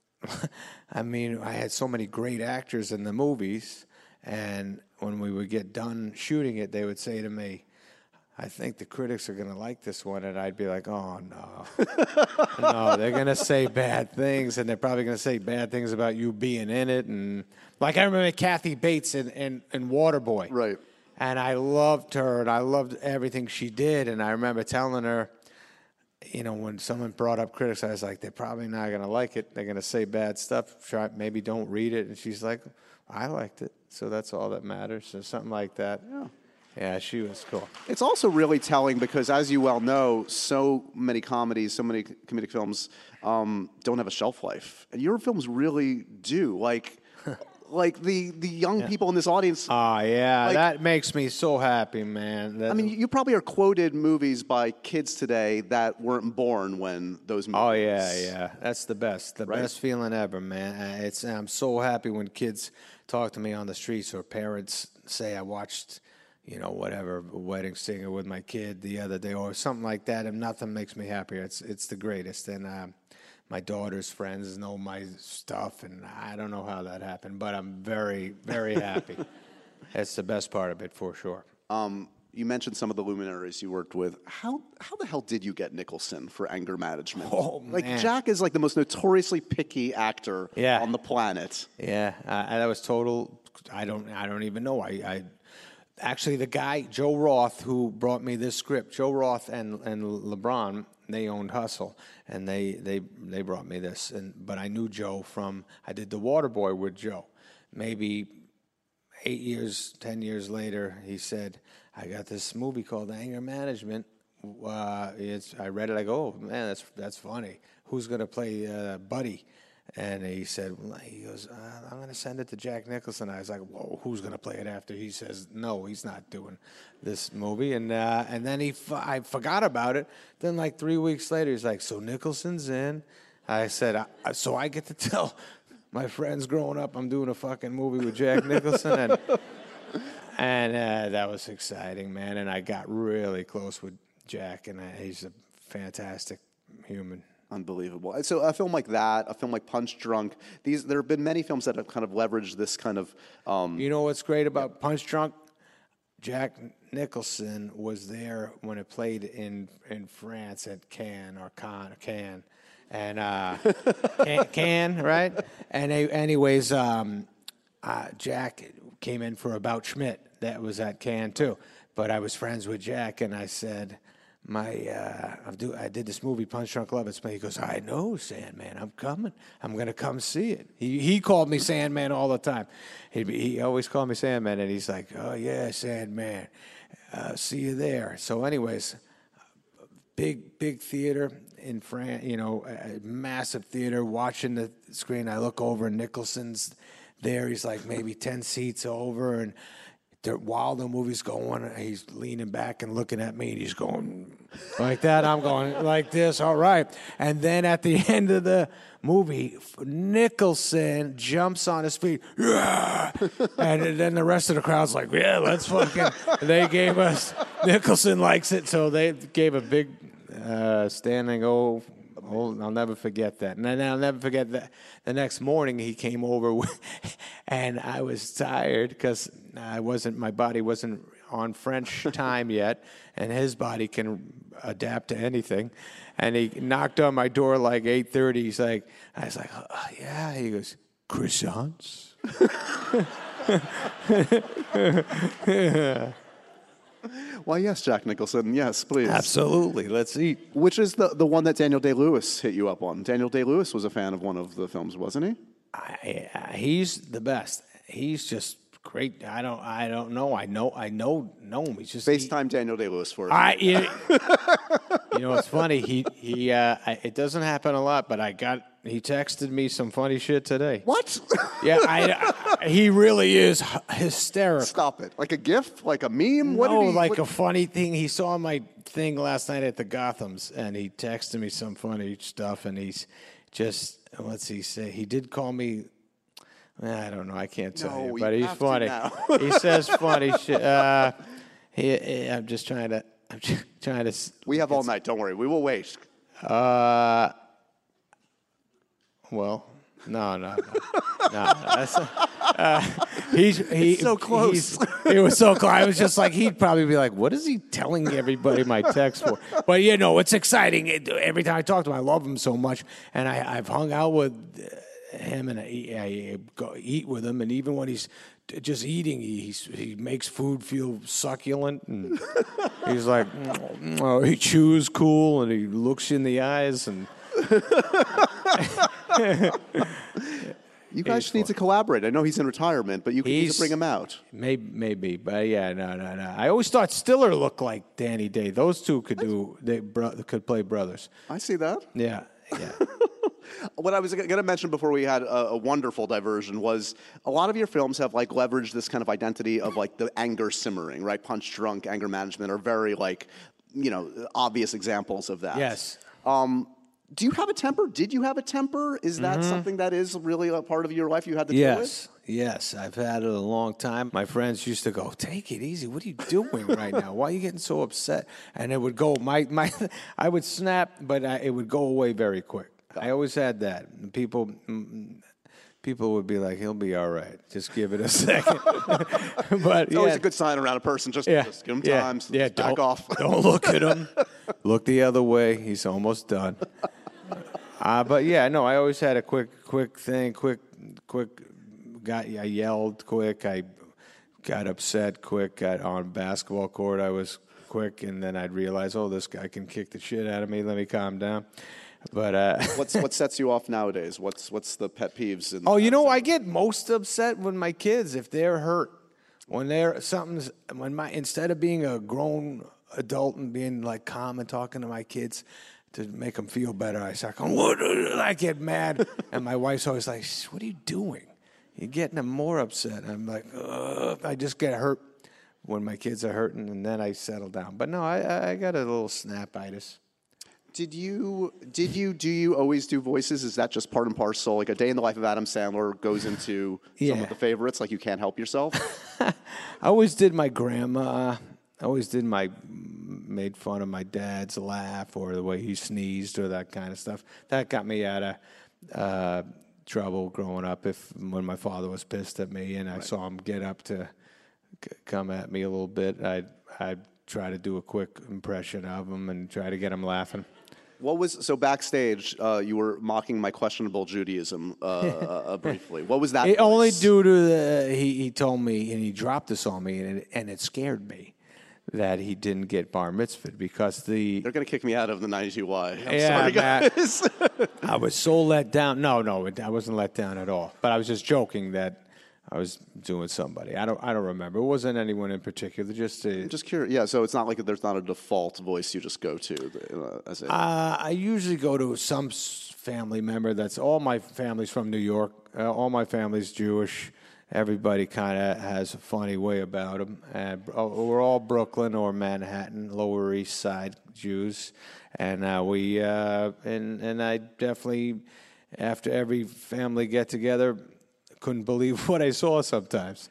I mean, I had so many great actors in the movies, and when we would get done shooting it, they would say to me, "I think the critics are going to like this one," and I'd be like, "Oh, no. No, they're going to say bad things, and they're probably going to say bad things about you being in it." And like I remember Kathy Bates in Waterboy. Right. And I loved her, and I loved everything she did. And I remember telling her, when someone brought up critics, I was like, they're probably not going to like it. They're going to say bad stuff. Maybe don't read it. And she's like, I liked it. So that's all that matters. Or something like that. Yeah. Yeah, she was cool. It's also really telling because, as you well know, so many comedies, so many comedic films don't have a shelf life. And your films really do. Like the young people in this audience. Oh, yeah. That makes me so happy, man. I mean, you probably are quoted movies by kids today that weren't born when those movies. Oh, yeah. That's the best. The best feeling ever, man. I'm so happy when kids talk to me on the streets or parents say I watched, whatever, Wedding Singer with my kid the other day or something like that, and nothing makes me happier. It's the greatest. And my daughter's friends know my stuff, and I don't know how that happened, but I'm very, very happy. That's the best part of it, for sure. You mentioned some of the luminaries you worked with. How the hell did you get Nicholson for Anger Management? Oh, man. Jack is like the most notoriously picky actor on the planet. Yeah, that was total. I don't even know. I actually, the guy Joe Roth who brought me this script, Joe Roth and LeBron, they owned Hustle, and they brought me this. But I knew Joe I did The Waterboy with Joe. Maybe 8 years, 10 years later, he said, I got this movie called Anger Management. I read it. I go, oh, man, that's funny. Who's going to play Buddy? And he goes, I'm going to send it to Jack Nicholson. I was like, whoa, who's going to play it after? He says, no, he's not doing this movie. And then I forgot about it. Then like 3 weeks later, he's like, so Nicholson's in. I said, so I get to tell my friends growing up I'm doing a fucking movie with Jack Nicholson. And that was exciting, man. And I got really close with Jack, and he's a fantastic human. Unbelievable. So a film like that, a film like Punch Drunk, there have been many films that have kind of leveraged this kind of... You know what's great about Punch Drunk? Jack Nicholson was there when it played in France at Cannes. And Cannes, right? And anyways, Jack came in for About Schmidt. That was at Cannes too. But I was friends with Jack, and I said... I did this movie, Punch Drunk Love. He goes, I know, Sandman. I'm coming. I'm going to come see it. He called me Sandman all the time. He always called me Sandman, and he's like, oh, yeah, Sandman. See you there. So anyways, big theater in France, a massive theater, watching the screen. I look over, and Nicholson's there. He's like maybe 10 seats over, and while the movie's going, he's leaning back and looking at me, and he's going like that. I'm going like this, all right. And then at the end of the movie, Nicholson jumps on his feet, yeah! And then the rest of the crowd's like, yeah, let's fucking... They gave us... Nicholson likes it, so they gave a big standing I'll never forget that. And then I'll never forget that the next morning he came over and I was tired because my body wasn't on French time yet, and his body can adapt to anything. And he knocked on my door like 8:30. I was like, oh, yeah. He goes, croissants? Why, yes, Jack Nicholson. Yes, please. Absolutely. Let's eat. Which is the one that Daniel Day-Lewis hit you up on. Daniel Day-Lewis was a fan of one of the films, wasn't he? He's the best. He's just great. I don't know. I know him. He's just FaceTime Daniel Day-Lewis for us. You know, it's funny. He it doesn't happen a lot, but I got he texted me some funny shit today. What? Yeah, he really is hysterical. Stop it. Like a GIF? Like a meme? A funny thing. He saw my thing last night at the Gothams, and he texted me some funny stuff, and he's just, what's he say? He did call me, I don't know, I can't tell you, but he's funny. He says funny shit. I'm just trying to. We have all night. Don't worry. We will wait. Well, no. He's so close. He was so close. I was just like, he'd probably be like, what is he telling everybody my text for? But, it's exciting. Every time I talk to him, I love him so much. And I've hung out with him, and I go eat with him. And even when he's just eating, he makes food feel succulent. And he's like, he chews cool, and he looks you in the eyes. And you guys need to collaborate. I know he's in returement, but you need to bring him out. Maybe, but no. I always thought Stiller looked like Danny Day. Those two could could play brothers. I see that. Yeah. What I was going to mention before we had a wonderful diversion was a lot of your films have like leveraged this kind of identity of like the anger simmering, right? Punch Drunk, Anger Management are very like, obvious examples of that. Yes. Do you have a temper? Did you have a temper? Is that something that is really a part of your life you had to deal with? Yes, I've had it a long time. My friends used to go, "Take it easy. What are you doing right now? Why are you getting so upset?" And it would go, I would snap, but it would go away very quick. I always had that. People would be like, "He'll be all right. Just give it a second." But it's always a good sign around a person. Just give him time. Back off. Don't look at him. Look the other way. He's almost done. But I always had a quick thing. I yelled quick. I got upset quick. Got on basketball court. I was quick, and then I'd realize, this guy can kick the shit out of me. Let me calm down. But what sets you off nowadays? What's the pet peeves? I get most upset when my kids, if they're hurt, instead of being a grown adult and being like calm and talking to my kids to make them feel better, I get mad, and my wife's always like, "What are you doing? You're getting them more upset." I'm like, I just get hurt when my kids are hurting, and then I settle down. But no, I got a little snap-itis. Do you always do voices? Is that just part and parcel? Like A Day in the Life of Adam Sandler goes into some of the favorites, like you can't help yourself? I always did my grandma. I always made fun of my dad's laugh or the way he sneezed or that kind of stuff. That got me out of trouble growing up when my father was pissed at me and I saw him get up to come at me a little bit. I'd try to do a quick impression of him and try to get him laughing. So backstage, you were mocking my questionable Judaism briefly. What was that? Only due to he told me, and he dropped this on me, and it scared me that he didn't get bar mitzvahed because they're going to kick me out of the 92Y. I'm sorry, guys. I was so let down. No, I wasn't let down at all. But I was just joking that I was doing somebody. I don't remember. It wasn't anyone in particular. I'm just curious. Yeah, so it's not like there's not a default voice you just go to. I usually go to some family member. All my family's from New York. All my family's Jewish. Everybody kind of has a funny way about them. We're all Brooklyn or Manhattan, Lower East Side Jews, and and I definitely, after every family get together, couldn't believe what I saw sometimes.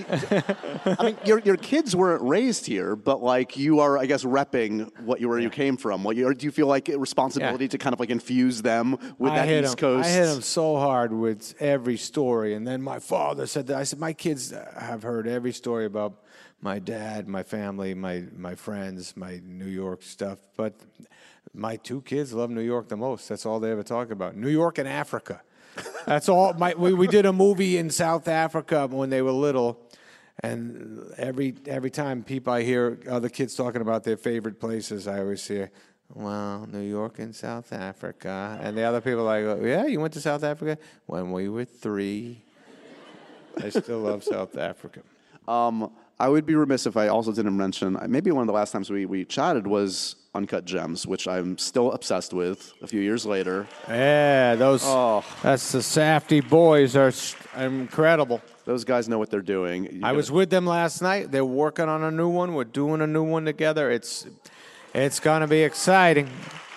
I mean, your kids weren't raised here, but like you are, I guess, repping where you came from. Do you feel like a responsibility to kind of like infuse them with that East Coast? I hit them so hard with every story, and then my father said that. I said my kids have heard every story about my dad, my family, my friends, my New York stuff, but my two kids love New York the most. That's all they ever talk about. New York and Africa. That's all. We did a movie in South Africa when they were little, and every time I hear other kids talking about their favorite places, I always hear, "Well, New York and South Africa," and the other people are like, "Yeah, you went to South Africa when we were 3." I still love South Africa. I would be remiss if I also didn't mention, maybe one of the last times we chatted was Uncut Gems, which I'm still obsessed with a few years later. Yeah, that's the Safdie boys are incredible. Those guys know what they're doing. I was with them last night. They're working on a new one. We're doing a new one together. It's going to be exciting.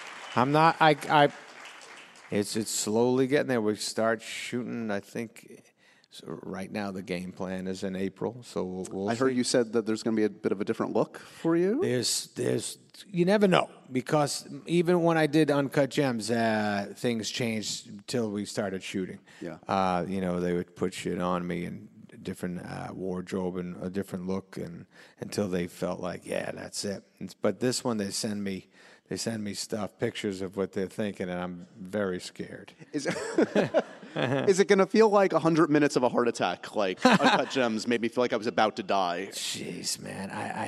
It's slowly getting there. We start shooting, I think. So right now, the game plan is in April, so we'll I heard you said that there's going to be a bit of a different look for you. There's you never know, because even when I did Uncut Gems, things changed until we started shooting. Yeah. They would put shit on me and different wardrobe and a different look, and until they felt like, yeah, that's it. But this one, they send me stuff, pictures of what they're thinking, and I'm very scared. Is it going to feel like 100 minutes of a heart attack? Like Uncut Gems made me feel like I was about to die. Jeez, man,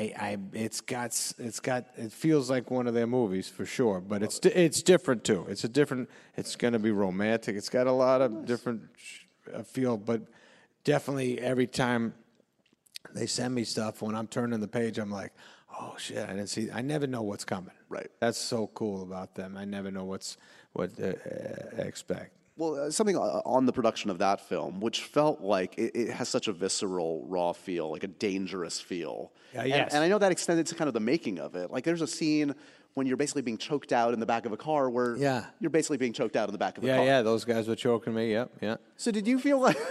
it feels like one of their movies for sure, but it's different too. It's going to be romantic. It's got a lot of different feel, but definitely every time they send me stuff, when I'm turning the page, I'm like, oh shit! I didn't see. I never know what's coming. Right. That's so cool about them. I never know what expect. Well, something on the production of that film, which felt like it has such a visceral, raw feel, like a dangerous feel. Yes. And I know that extended to kind of the making of it. Like there's a scene when you're basically being choked out in the back of a car where you're basically being choked out in the back of a car. Yeah, those guys were choking me. Yep, yeah. So did you feel like...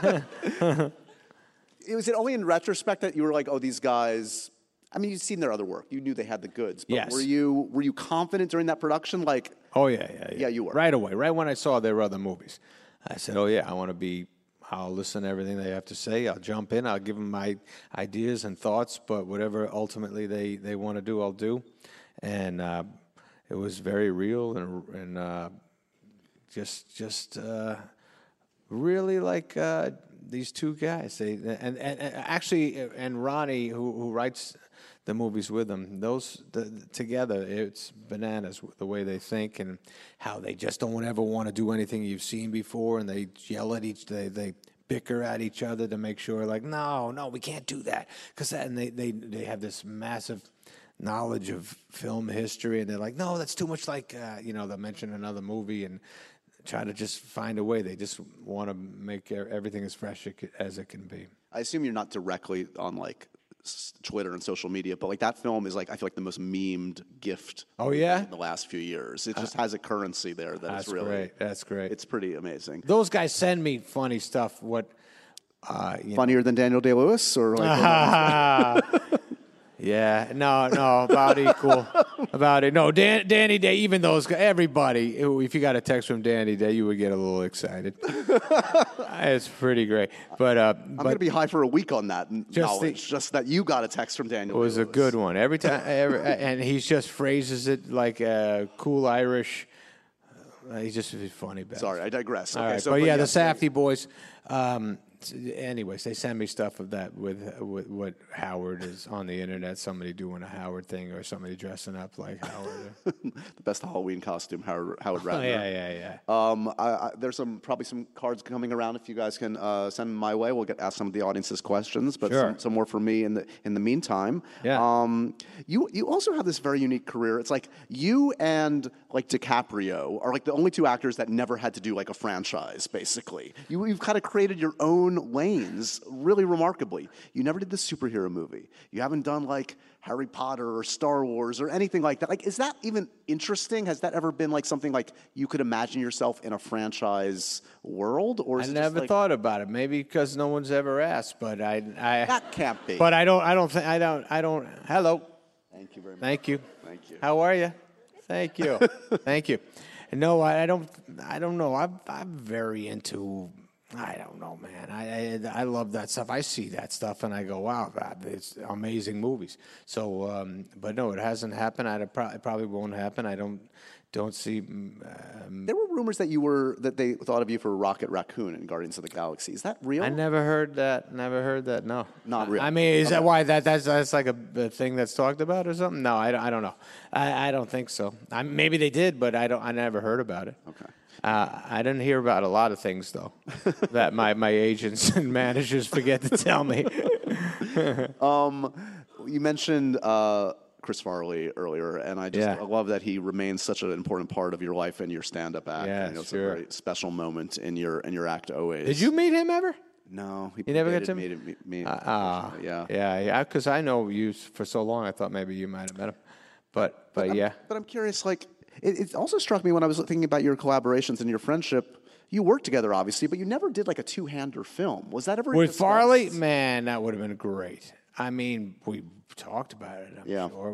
Was it only in retrospect that you were like, oh, these guys... I mean, you'd seen their other work. You knew they had the goods. But yes. Were you confident during that production? Like, oh, yeah. Yeah, you were. Right away. Right when I saw their other movies. I said, oh, yeah, I'll listen to everything they have to say. I'll jump in. I'll give them my ideas and thoughts. But whatever ultimately they want to do, I'll do. And it was very real and just really like these two guys. And actually, and Ronnie, who writes the movies with them, together, it's bananas the way they think and how they just don't ever want to do anything you've seen before, and they yell at they bicker at each other to make sure, like, no, we can't do that, and they have this massive knowledge of film history, and they're like, no, that's too much. Like they'll mention another movie and try to just find a way. They just want to make everything as fresh as it can be. I assume you're not directly on like Twitter and social media, but like that film is like, I feel like the most memed gift. Oh yeah, in the last few years. It just has a currency there that's really great. That's great. It's pretty amazing. Those guys send me funny stuff. Funnier than Daniel Day-Lewis, or like? Yeah, no, about equal. About it. No, Danny Day, even those guys, everybody, if you got a text from Danny Day, you would get a little excited. It's pretty great. But I'm going to be high for a week on that knowledge, just that you got a text from Daniel Day-Lewis. It was a good one. Every time, and he just phrases it like cool Irish. He's just funny. Sorry, I digress. Okay, right, but the Safdie boys. Anyways, they send me stuff of that with what Howard is on the internet. Somebody doing a Howard thing or somebody dressing up like Howard. The best Halloween costume, Howard Ratner. Yeah. There's probably some cards coming around. If you guys can send them my way, we'll ask some of the audience's questions. But sure. some more for me in the meantime. Yeah. You also have this very unique career. It's like you and like DiCaprio are like the only two actors that never had to do like a franchise. Basically, you've kind of created your own lanes really remarkably. You never did the superhero movie. You haven't done like Harry Potter or Star Wars or anything like that. Like, is that even interesting? Has that ever been like something like you could imagine yourself in a franchise world? Or is I never thought about it. Maybe because no one's ever asked. But I that can't be. But I don't. Hello. Thank you very much. Thank you. Thank you. How are you? Thank you. Thank you. No, I don't know. I'm very into. I don't know, man. I love that stuff. I see that stuff and I go, wow, it's amazing movies. So, but no, it hasn't happened. It probably won't happen. I don't see. There were rumors that they thought of you for Rocket Raccoon in Guardians of the Galaxy. Is that real? I never heard that. No, not real. I mean, is that why that's like a thing that's talked about or something? No, I don't know. I don't think so. Maybe they did, but I never heard about it. Okay. I didn't hear about a lot of things, though, that my agents and managers forget to tell me. You mentioned Chris Farley earlier, and I love that he remains such an important part of your life and your stand-up act. Yeah, It's a very special moment in your act always. Did you meet him ever? No, You never got to meet me. Yeah, because I know you for so long. I thought maybe you might have met him, but yeah. But I'm curious. Like, it also struck me when I was thinking about your collaborations and your friendship. You worked together, obviously, but you never did like a two-hander film. Was that ever with discussed? Farley? Man, that would have been great. I mean, we talked about it. I'm sure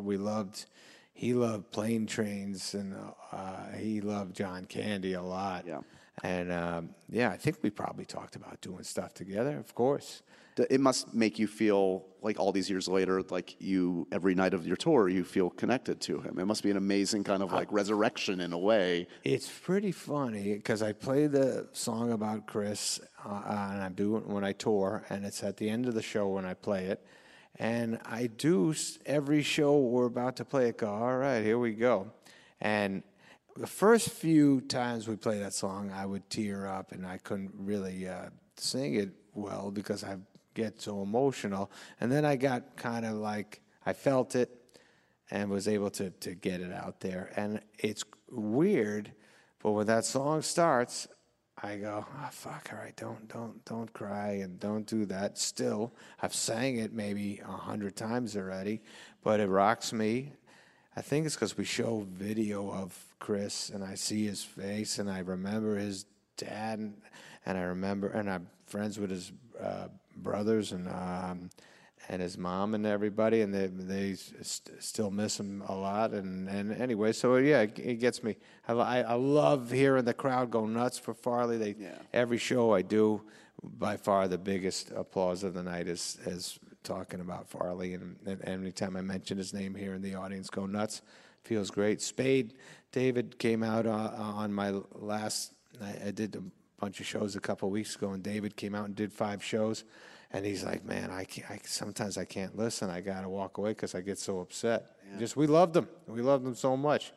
he loved Plane Trains, and he loved John Candy a lot. Yeah. And, I think we probably talked about doing stuff together, of course. It must make you feel like all these years later, like every night of your tour, you feel connected to him. It must be an amazing kind of like resurrection in a way. It's pretty funny because I play the song about Chris, and I do it when I tour, and it's at the end of the show when I play it. And I do every show we're about to play it, go, all right, here we go. And the first few times we play that song, I would tear up, and I couldn't really sing it well because I get so emotional. And then I got kind of like, I felt it and was able to get it out there. And it's weird, but when that song starts, I go, oh, fuck, all right, don't cry and don't do that. Still, I've sang it maybe 100 times already, but it rocks me. I think it's because we show video of Chris, and I see his face, and I remember his dad, and I'm friends with his brothers and his mom and everybody, and they still miss him a lot. And anyway, so yeah, it gets me. I love hearing the crowd go nuts for Farley. Every show I do, by far the biggest applause of the night is talking about Farley, and anytime I mention his name here in the audience, go nuts. Feels great. Spade, David came out on my last. I did a bunch of shows a couple of weeks ago, and David came out and did 5 shows, and he's like, "Man, sometimes I can't listen. I gotta walk away because I get so upset." Yeah. We loved him. We loved him so much.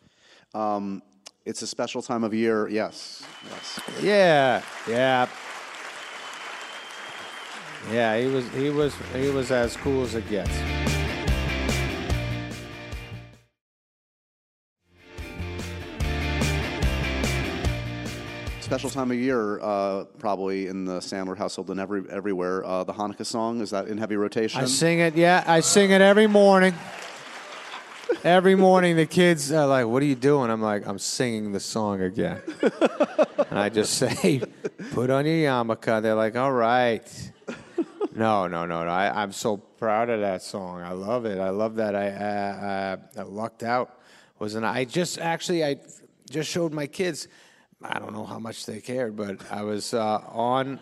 It's a special time of year. Yes. Yeah. Yeah, he was as cool as it gets. Special time of year, probably in the Sandler household and everywhere. The Hanukkah song, is that in heavy rotation? I sing it. Yeah, I sing it every morning. Every morning, the kids are like, "What are you doing?" I'm like, "I'm singing the song again." And I just say, "Put on your yarmulke." They're like, "All right." No. I'm so proud of that song. I love it. I love that I lucked out. I just showed my kids. I don't know how much they cared, but I was on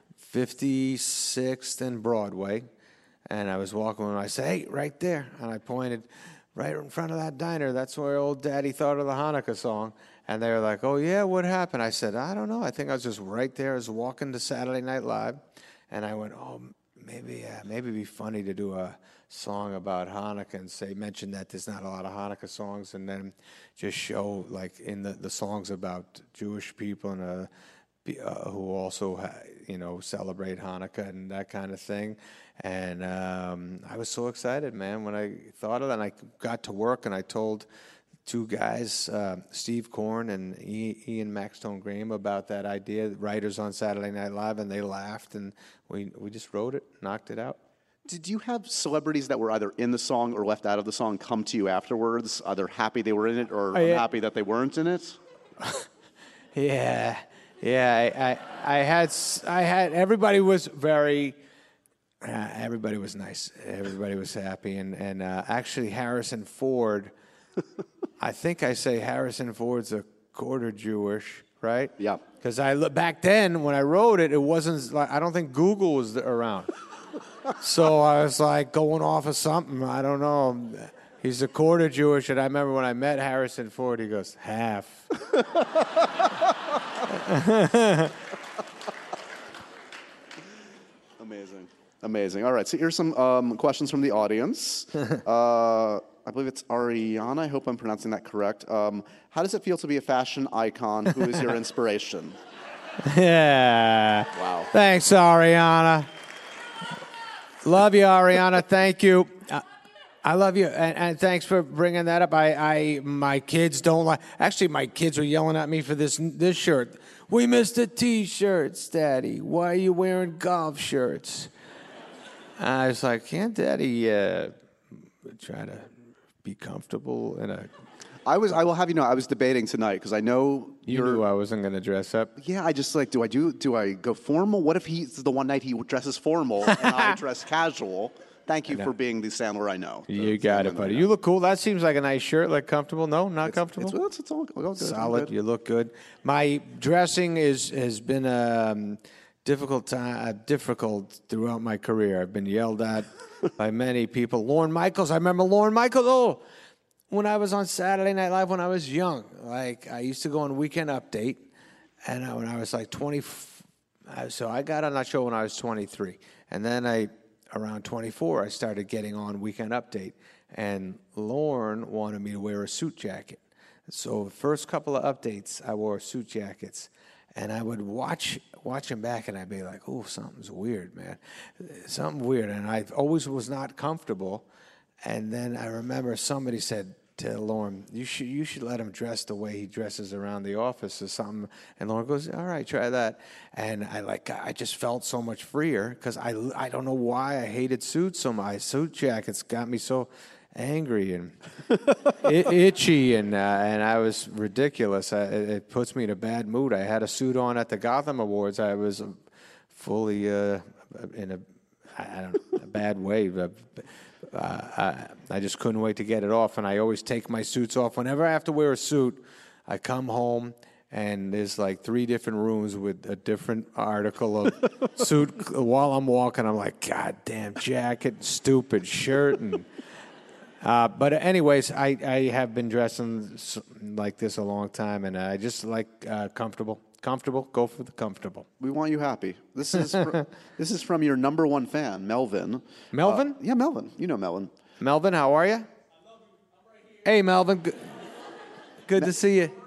56th and Broadway, and I was walking, and I said, "Hey, right there," and I pointed right in front of that diner. That's where old Daddy thought of the Hanukkah song. And they were like, "Oh yeah, what happened?" I said, "I don't know. I think I was just right there. I was walking to Saturday Night Live, and I went, oh, maybe it'd be funny to do a song about Hanukkah and mention that there's not a lot of Hanukkah songs, and then just show like in the songs about Jewish people and who also celebrate Hanukkah and that kind of thing." And I was so excited, man, when I thought of that. And I got to work, and I told 2 guys, Steve Korn and Ian Maxtone Graham, about that idea, writers on Saturday Night Live, and they laughed, and we just wrote it, knocked it out. Did you have celebrities that were either in the song or left out of the song come to you afterwards, either happy they were in it or unhappy that they weren't in it? Yeah. I had everybody was everybody was nice. Everybody was happy, and actually Harrison Ford. I think I say Harrison Ford's a quarter Jewish, right? Yeah. Because back then when I wrote it, it wasn't like, I don't think Google was around. So I was like going off of something. I don't know. He's a quarter Jewish, and I remember when I met Harrison Ford, he goes, "Half." Amazing. Amazing. All right, so here's some questions from the audience. I believe it's Ariana. I hope I'm pronouncing that correct. How does it feel to be a fashion icon? Who is your inspiration? Yeah. Wow. Thanks, Ariana. Love you, Ariana. Thank you. I love you, and thanks for bringing that up. My kids don't like. Actually, my kids were yelling at me for this shirt. We missed the T-shirts, Daddy. Why are you wearing golf shirts? I was like, can't Daddy try to be comfortable in a? I will have you know, I was debating tonight because I know you knew I wasn't going to dress up. Yeah, I just like, do I go formal? What if he's the one night he dresses formal and I dress casual? Thank you for being the Sandler I know. You got it, buddy. You look cool. That seems like a nice shirt. Like comfortable? No, not comfortable. It's all good. Solid. Good. You look good. My dressing has been difficult throughout my career. I've been yelled at by many people. Lorne Michaels. I remember Lorne Michaels. Oh, when I was on Saturday Night Live when I was young, like I used to go on Weekend Update, and when I was like 20, so I got on that show when I was 23, and then around 24, I started getting on Weekend Update, and Lorne wanted me to wear a suit jacket. So the first couple of updates, I wore suit jackets, and I would watch him back, and I'd be like, "Oh, something's weird, man, something weird," and I always was not comfortable. And then I remember somebody said to Lorne, you should let him dress the way he dresses around the office or something. And Lorne goes, all right, try that. And I just felt so much freer because I don't know why I hated suits so much. Suit jackets got me so angry and itchy, and I was ridiculous. It puts me in a bad mood. I had a suit on at the Gotham Awards. I was fully in a bad way. I just couldn't wait to get it off, and I always take my suits off. Whenever I have to wear a suit, I come home, and there's like 3 different rooms with a different article of suit. While I'm walking, I'm like, God damn jacket, stupid shirt. And but anyways, I have been dressing like this a long time, and I just like comfortable. Comfortable, go for the comfortable. We want you happy. This is from your number one fan, Melvin. Melvin? Yeah, Melvin. You know Melvin. Melvin, how are you? I love you. Hey, Melvin. Good to see you.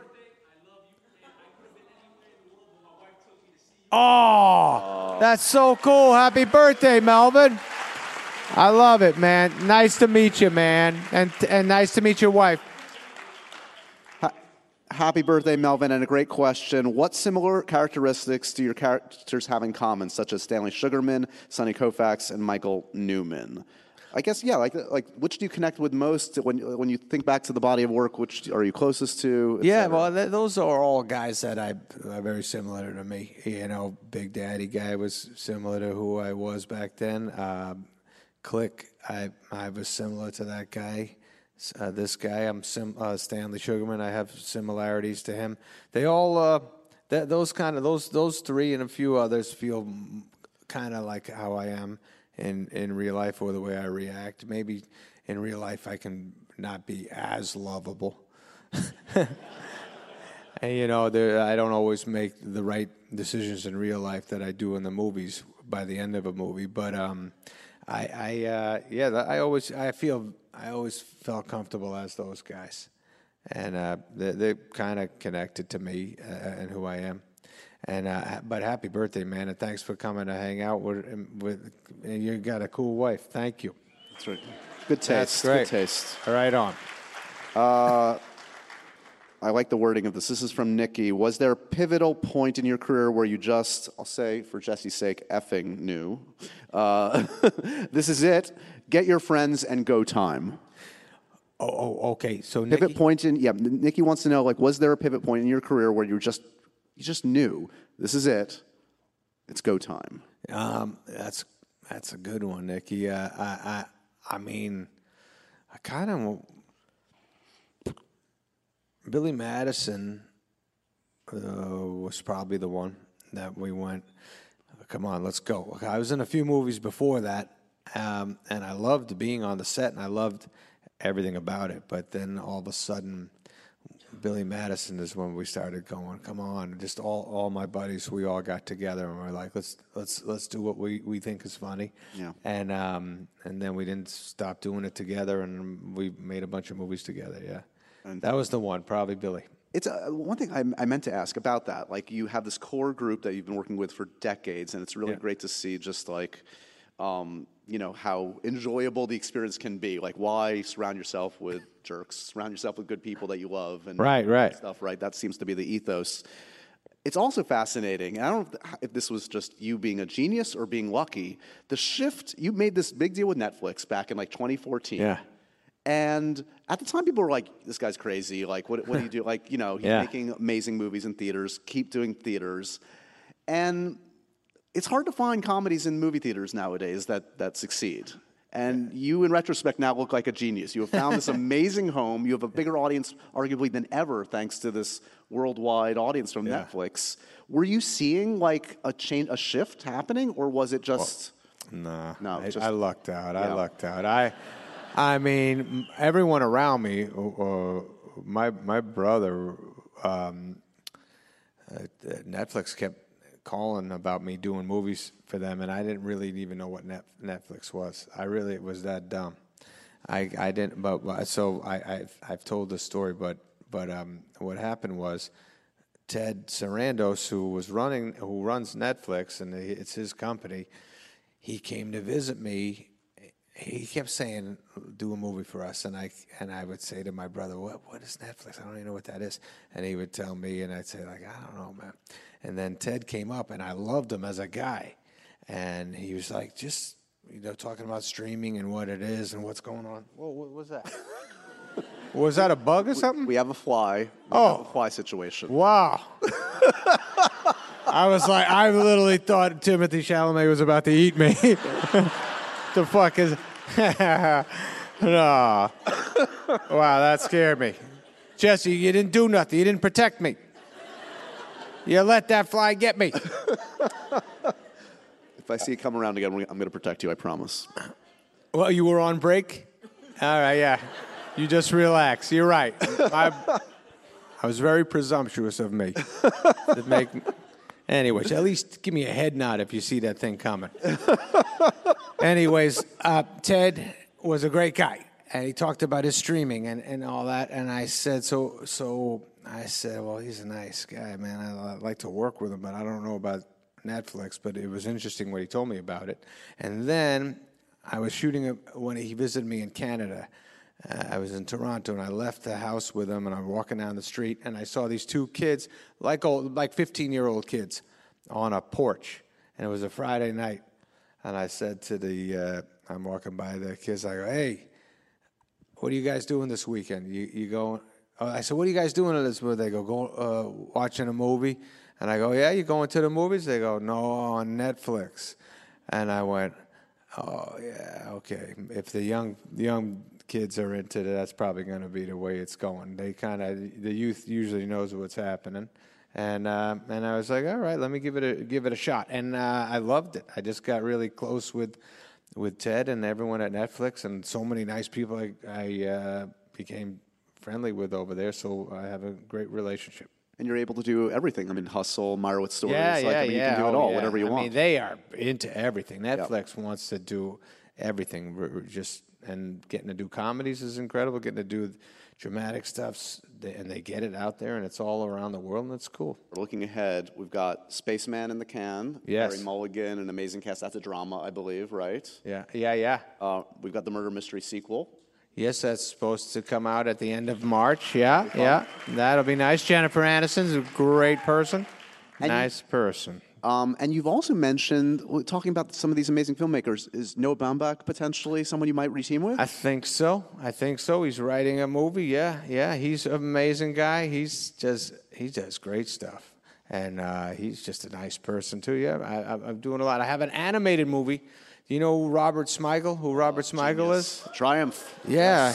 Oh, that's so cool. Happy birthday, Melvin. I love it, man. Nice to meet you, man. And nice to meet your wife. Happy birthday, Melvin, and a great question. What similar characteristics do your characters have in common, such as Stanley Sugarman, Sonny Koufax, and Michael Newman? I guess, yeah, like which do you connect with most when you think back to the body of work? Which are you closest to? Yeah, well, those are all guys that are very similar to me. You know, Big Daddy guy was similar to who I was back then. Click, I was similar to that guy. This guy, I'm Stanley Sugarman. I have similarities to him. They all, those 3 and a few others feel kind of like how I am in real life or the way I react. Maybe in real life I can not be as lovable. And you know, I don't always make the right decisions in real life that I do in the movies by the end of a movie. But I always felt comfortable as those guys, and they're kind of connected to me and who I am. And but happy birthday, man, and thanks for coming to hang out with. You got a cool wife. Thank you. That's right. Good taste. That's great. Good taste. Right on. I like the wording of this. This is from Nikki. Was there a pivotal point in your career where you just, I'll say for Jesse's sake, effing knew? This is it. Get your friends and go time. Oh, okay. So pivot Nikki? point in, yeah, Nikki wants to know, like, was there a pivot point in your career where you just knew, this is it, it's go time? That's a good one, Nikki. I mean, I kind of... Billy Madison was probably the one that we went, come on, let's go. I was in a few movies before that, and I loved being on the set, and I loved everything about it. But then all of a sudden, Billy Madison is when we started going, come on, just all my buddies, we all got together and we're like, let's do what we think is funny. Yeah. And then we didn't stop doing it together, and we made a bunch of movies together, yeah. And that was the one, probably Billy. It's one thing I meant to ask about that. Like, you have this core group that you've been working with for decades, and it's really great to see just like, how enjoyable the experience can be. Like, why surround yourself with jerks? Surround yourself with good people that you love and right. stuff, right? That seems to be the ethos. It's also fascinating, and I don't know if this was just you being a genius or being lucky. The shift, you made this big deal with Netflix back in like 2014. Yeah. And at the time, people were like, this guy's crazy. Like, what do you do? Like, he's making amazing movies in theaters. Keep doing theaters. And it's hard to find comedies in movie theaters nowadays that succeed. And you, in retrospect, now look like a genius. You have found this amazing home. You have a bigger audience, arguably, than ever, thanks to this worldwide audience from Netflix. Were you seeing like a shift happening, or was it just... No, just, I lucked out. Yeah. I lucked out. I mean, everyone around me, my brother, Netflix kept calling about me doing movies for them, and I didn't really even know what Netflix was. I really was that dumb. I didn't, but so I've told this story, but what happened was Ted Sarandos, who runs Netflix, and it's his company, he came to visit me. He kept saying, do a movie for us. And I would say to my brother, what is Netflix? I don't even know what that is. And he would tell me, and I'd say, like, I don't know, man. And then Ted came up, and I loved him as a guy. And he was like, just, talking about streaming and what it is and what's going on. Whoa, what was that? Was that a bug or something? We have a fly. We have a fly situation. Wow. I was like, I literally thought Timothée Chalamet was about to eat me. The fuck is... No. Wow, that scared me. Jesse, you didn't do nothing. You didn't protect me. You let that fly get me. If I see it come around again, I'm going to protect you, I promise. Well, you were on break? All right, yeah. You just relax. You're right. I was very presumptuous of me. Anyways, at least give me a head nod if you see that thing coming. Anyways, Ted was a great guy, and he talked about his streaming and all that. And I said, I said, well, he's a nice guy, man. I'd like to work with him, but I don't know about Netflix. But it was interesting what he told me about it. And then I was shooting when he visited me in Canada. I was in Toronto, and I left the house with him, and I'm walking down the street, and I saw these two kids, like 15-year-old kids, on a porch. And it was a Friday night. And I said to I'm walking by the kids, I go, hey, what are you guys doing this weekend? You going? I said, what are you guys doing this weekend? They go, watching a movie. And I go, yeah, you going to the movies? They go, no, on Netflix. And I went, oh, yeah, okay. If the young kids are into it, that's probably going to be the way it's going. The youth usually knows what's happening. And I was like, all right, let me give it a shot. And I loved it. I just got really close with Ted and everyone at Netflix, and so many nice people I became friendly with over there. So I have a great relationship. And you're able to do everything. I mean, Hustle, Meyerowitz Stories. You can do it all, whatever you want. I mean, they are into everything. Netflix wants to do everything. And getting to do comedies is incredible. Getting to do dramatic stuff, and they get it out there, and it's all around the world, and it's cool. We're looking ahead. We've got Spaceman in the can. Yes. Carey Mulligan, an amazing cast. That's a drama, I believe, right? Yeah. We've got the Murder Mystery sequel. Yes, that's supposed to come out at the end of March. Yeah. That'll be nice. Jennifer Aniston's a great person. Nice person. And you've also mentioned, talking about some of these amazing filmmakers, is Noah Baumbach potentially someone you might reteam with? I think so. He's writing a movie. Yeah. He's an amazing guy. He does great stuff. And he's just a nice person, too. Yeah, I'm doing a lot. I have an animated movie. Do you know Robert Smigel, who Robert Smigel is? Triumph. Yeah.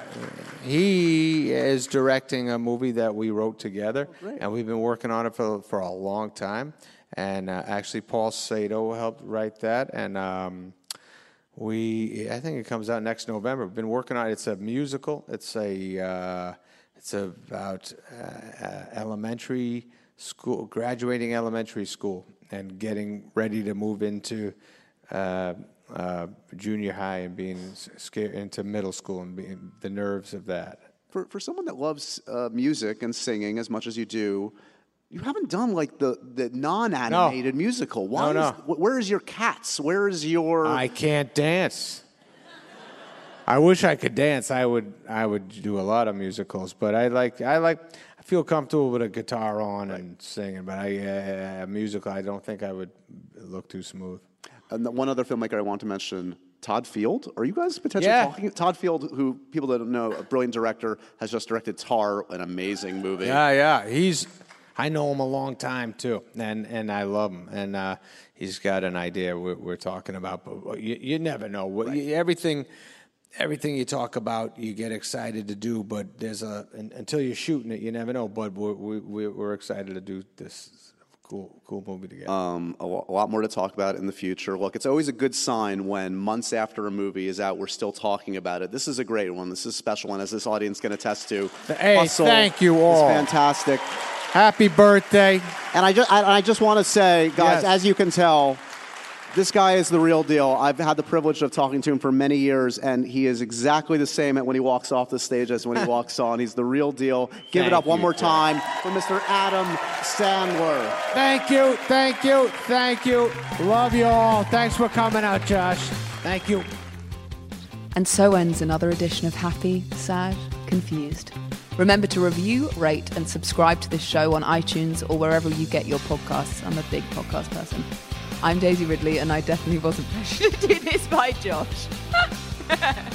He is directing a movie that we wrote together. And we've been working on it for a long time. And actually, Paul Sato helped write that, and I think it comes out next November. We've been working on it. It's a musical. It's It's about elementary school, graduating elementary school, and getting ready to move into junior high and being scared into middle school and being the nerves of that. For someone that loves music and singing as much as you do, you haven't done like the non-animated musical. Why? No. Where is your Cats? Where is your? I can't dance. I wish I could dance. I would do a lot of musicals, but I feel comfortable with a guitar on and singing. But a musical, I don't think I would look too smooth. And one other filmmaker I want to mention, Todd Field. Are you guys potentially talking? Todd Field, who people that don't know, a brilliant director, has just directed Tar, an amazing movie. Yeah. I know him a long time too, and I love him. And he's got an idea we're talking about, but you never know. Right. Everything you talk about, you get excited to do, but until you're shooting it, you never know. But we're excited to do this cool movie together. A lot more to talk about in the future. Look, it's always a good sign when months after a movie is out, we're still talking about it. This is a great one. This is a special one, as this audience can attest to. Hey, Hustle thank you all. It's fantastic. Happy birthday. And I just want to say, guys, Yes. as you can tell, this guy is the real deal. I've had the privilege of talking to him for many years, and he is exactly the same when he walks off the stage as when he walks on. He's the real deal. Give it up one more time for Mr. Adam Sandler. Thank you. Love you all. Thanks for coming out, Josh. Thank you. And so ends another edition of Happy, Sad, Confused. Remember to review, rate, and subscribe to this show on iTunes or wherever you get your podcasts. I'm a big podcast person. I'm Daisy Ridley, and I definitely wasn't pressured to do this by Josh.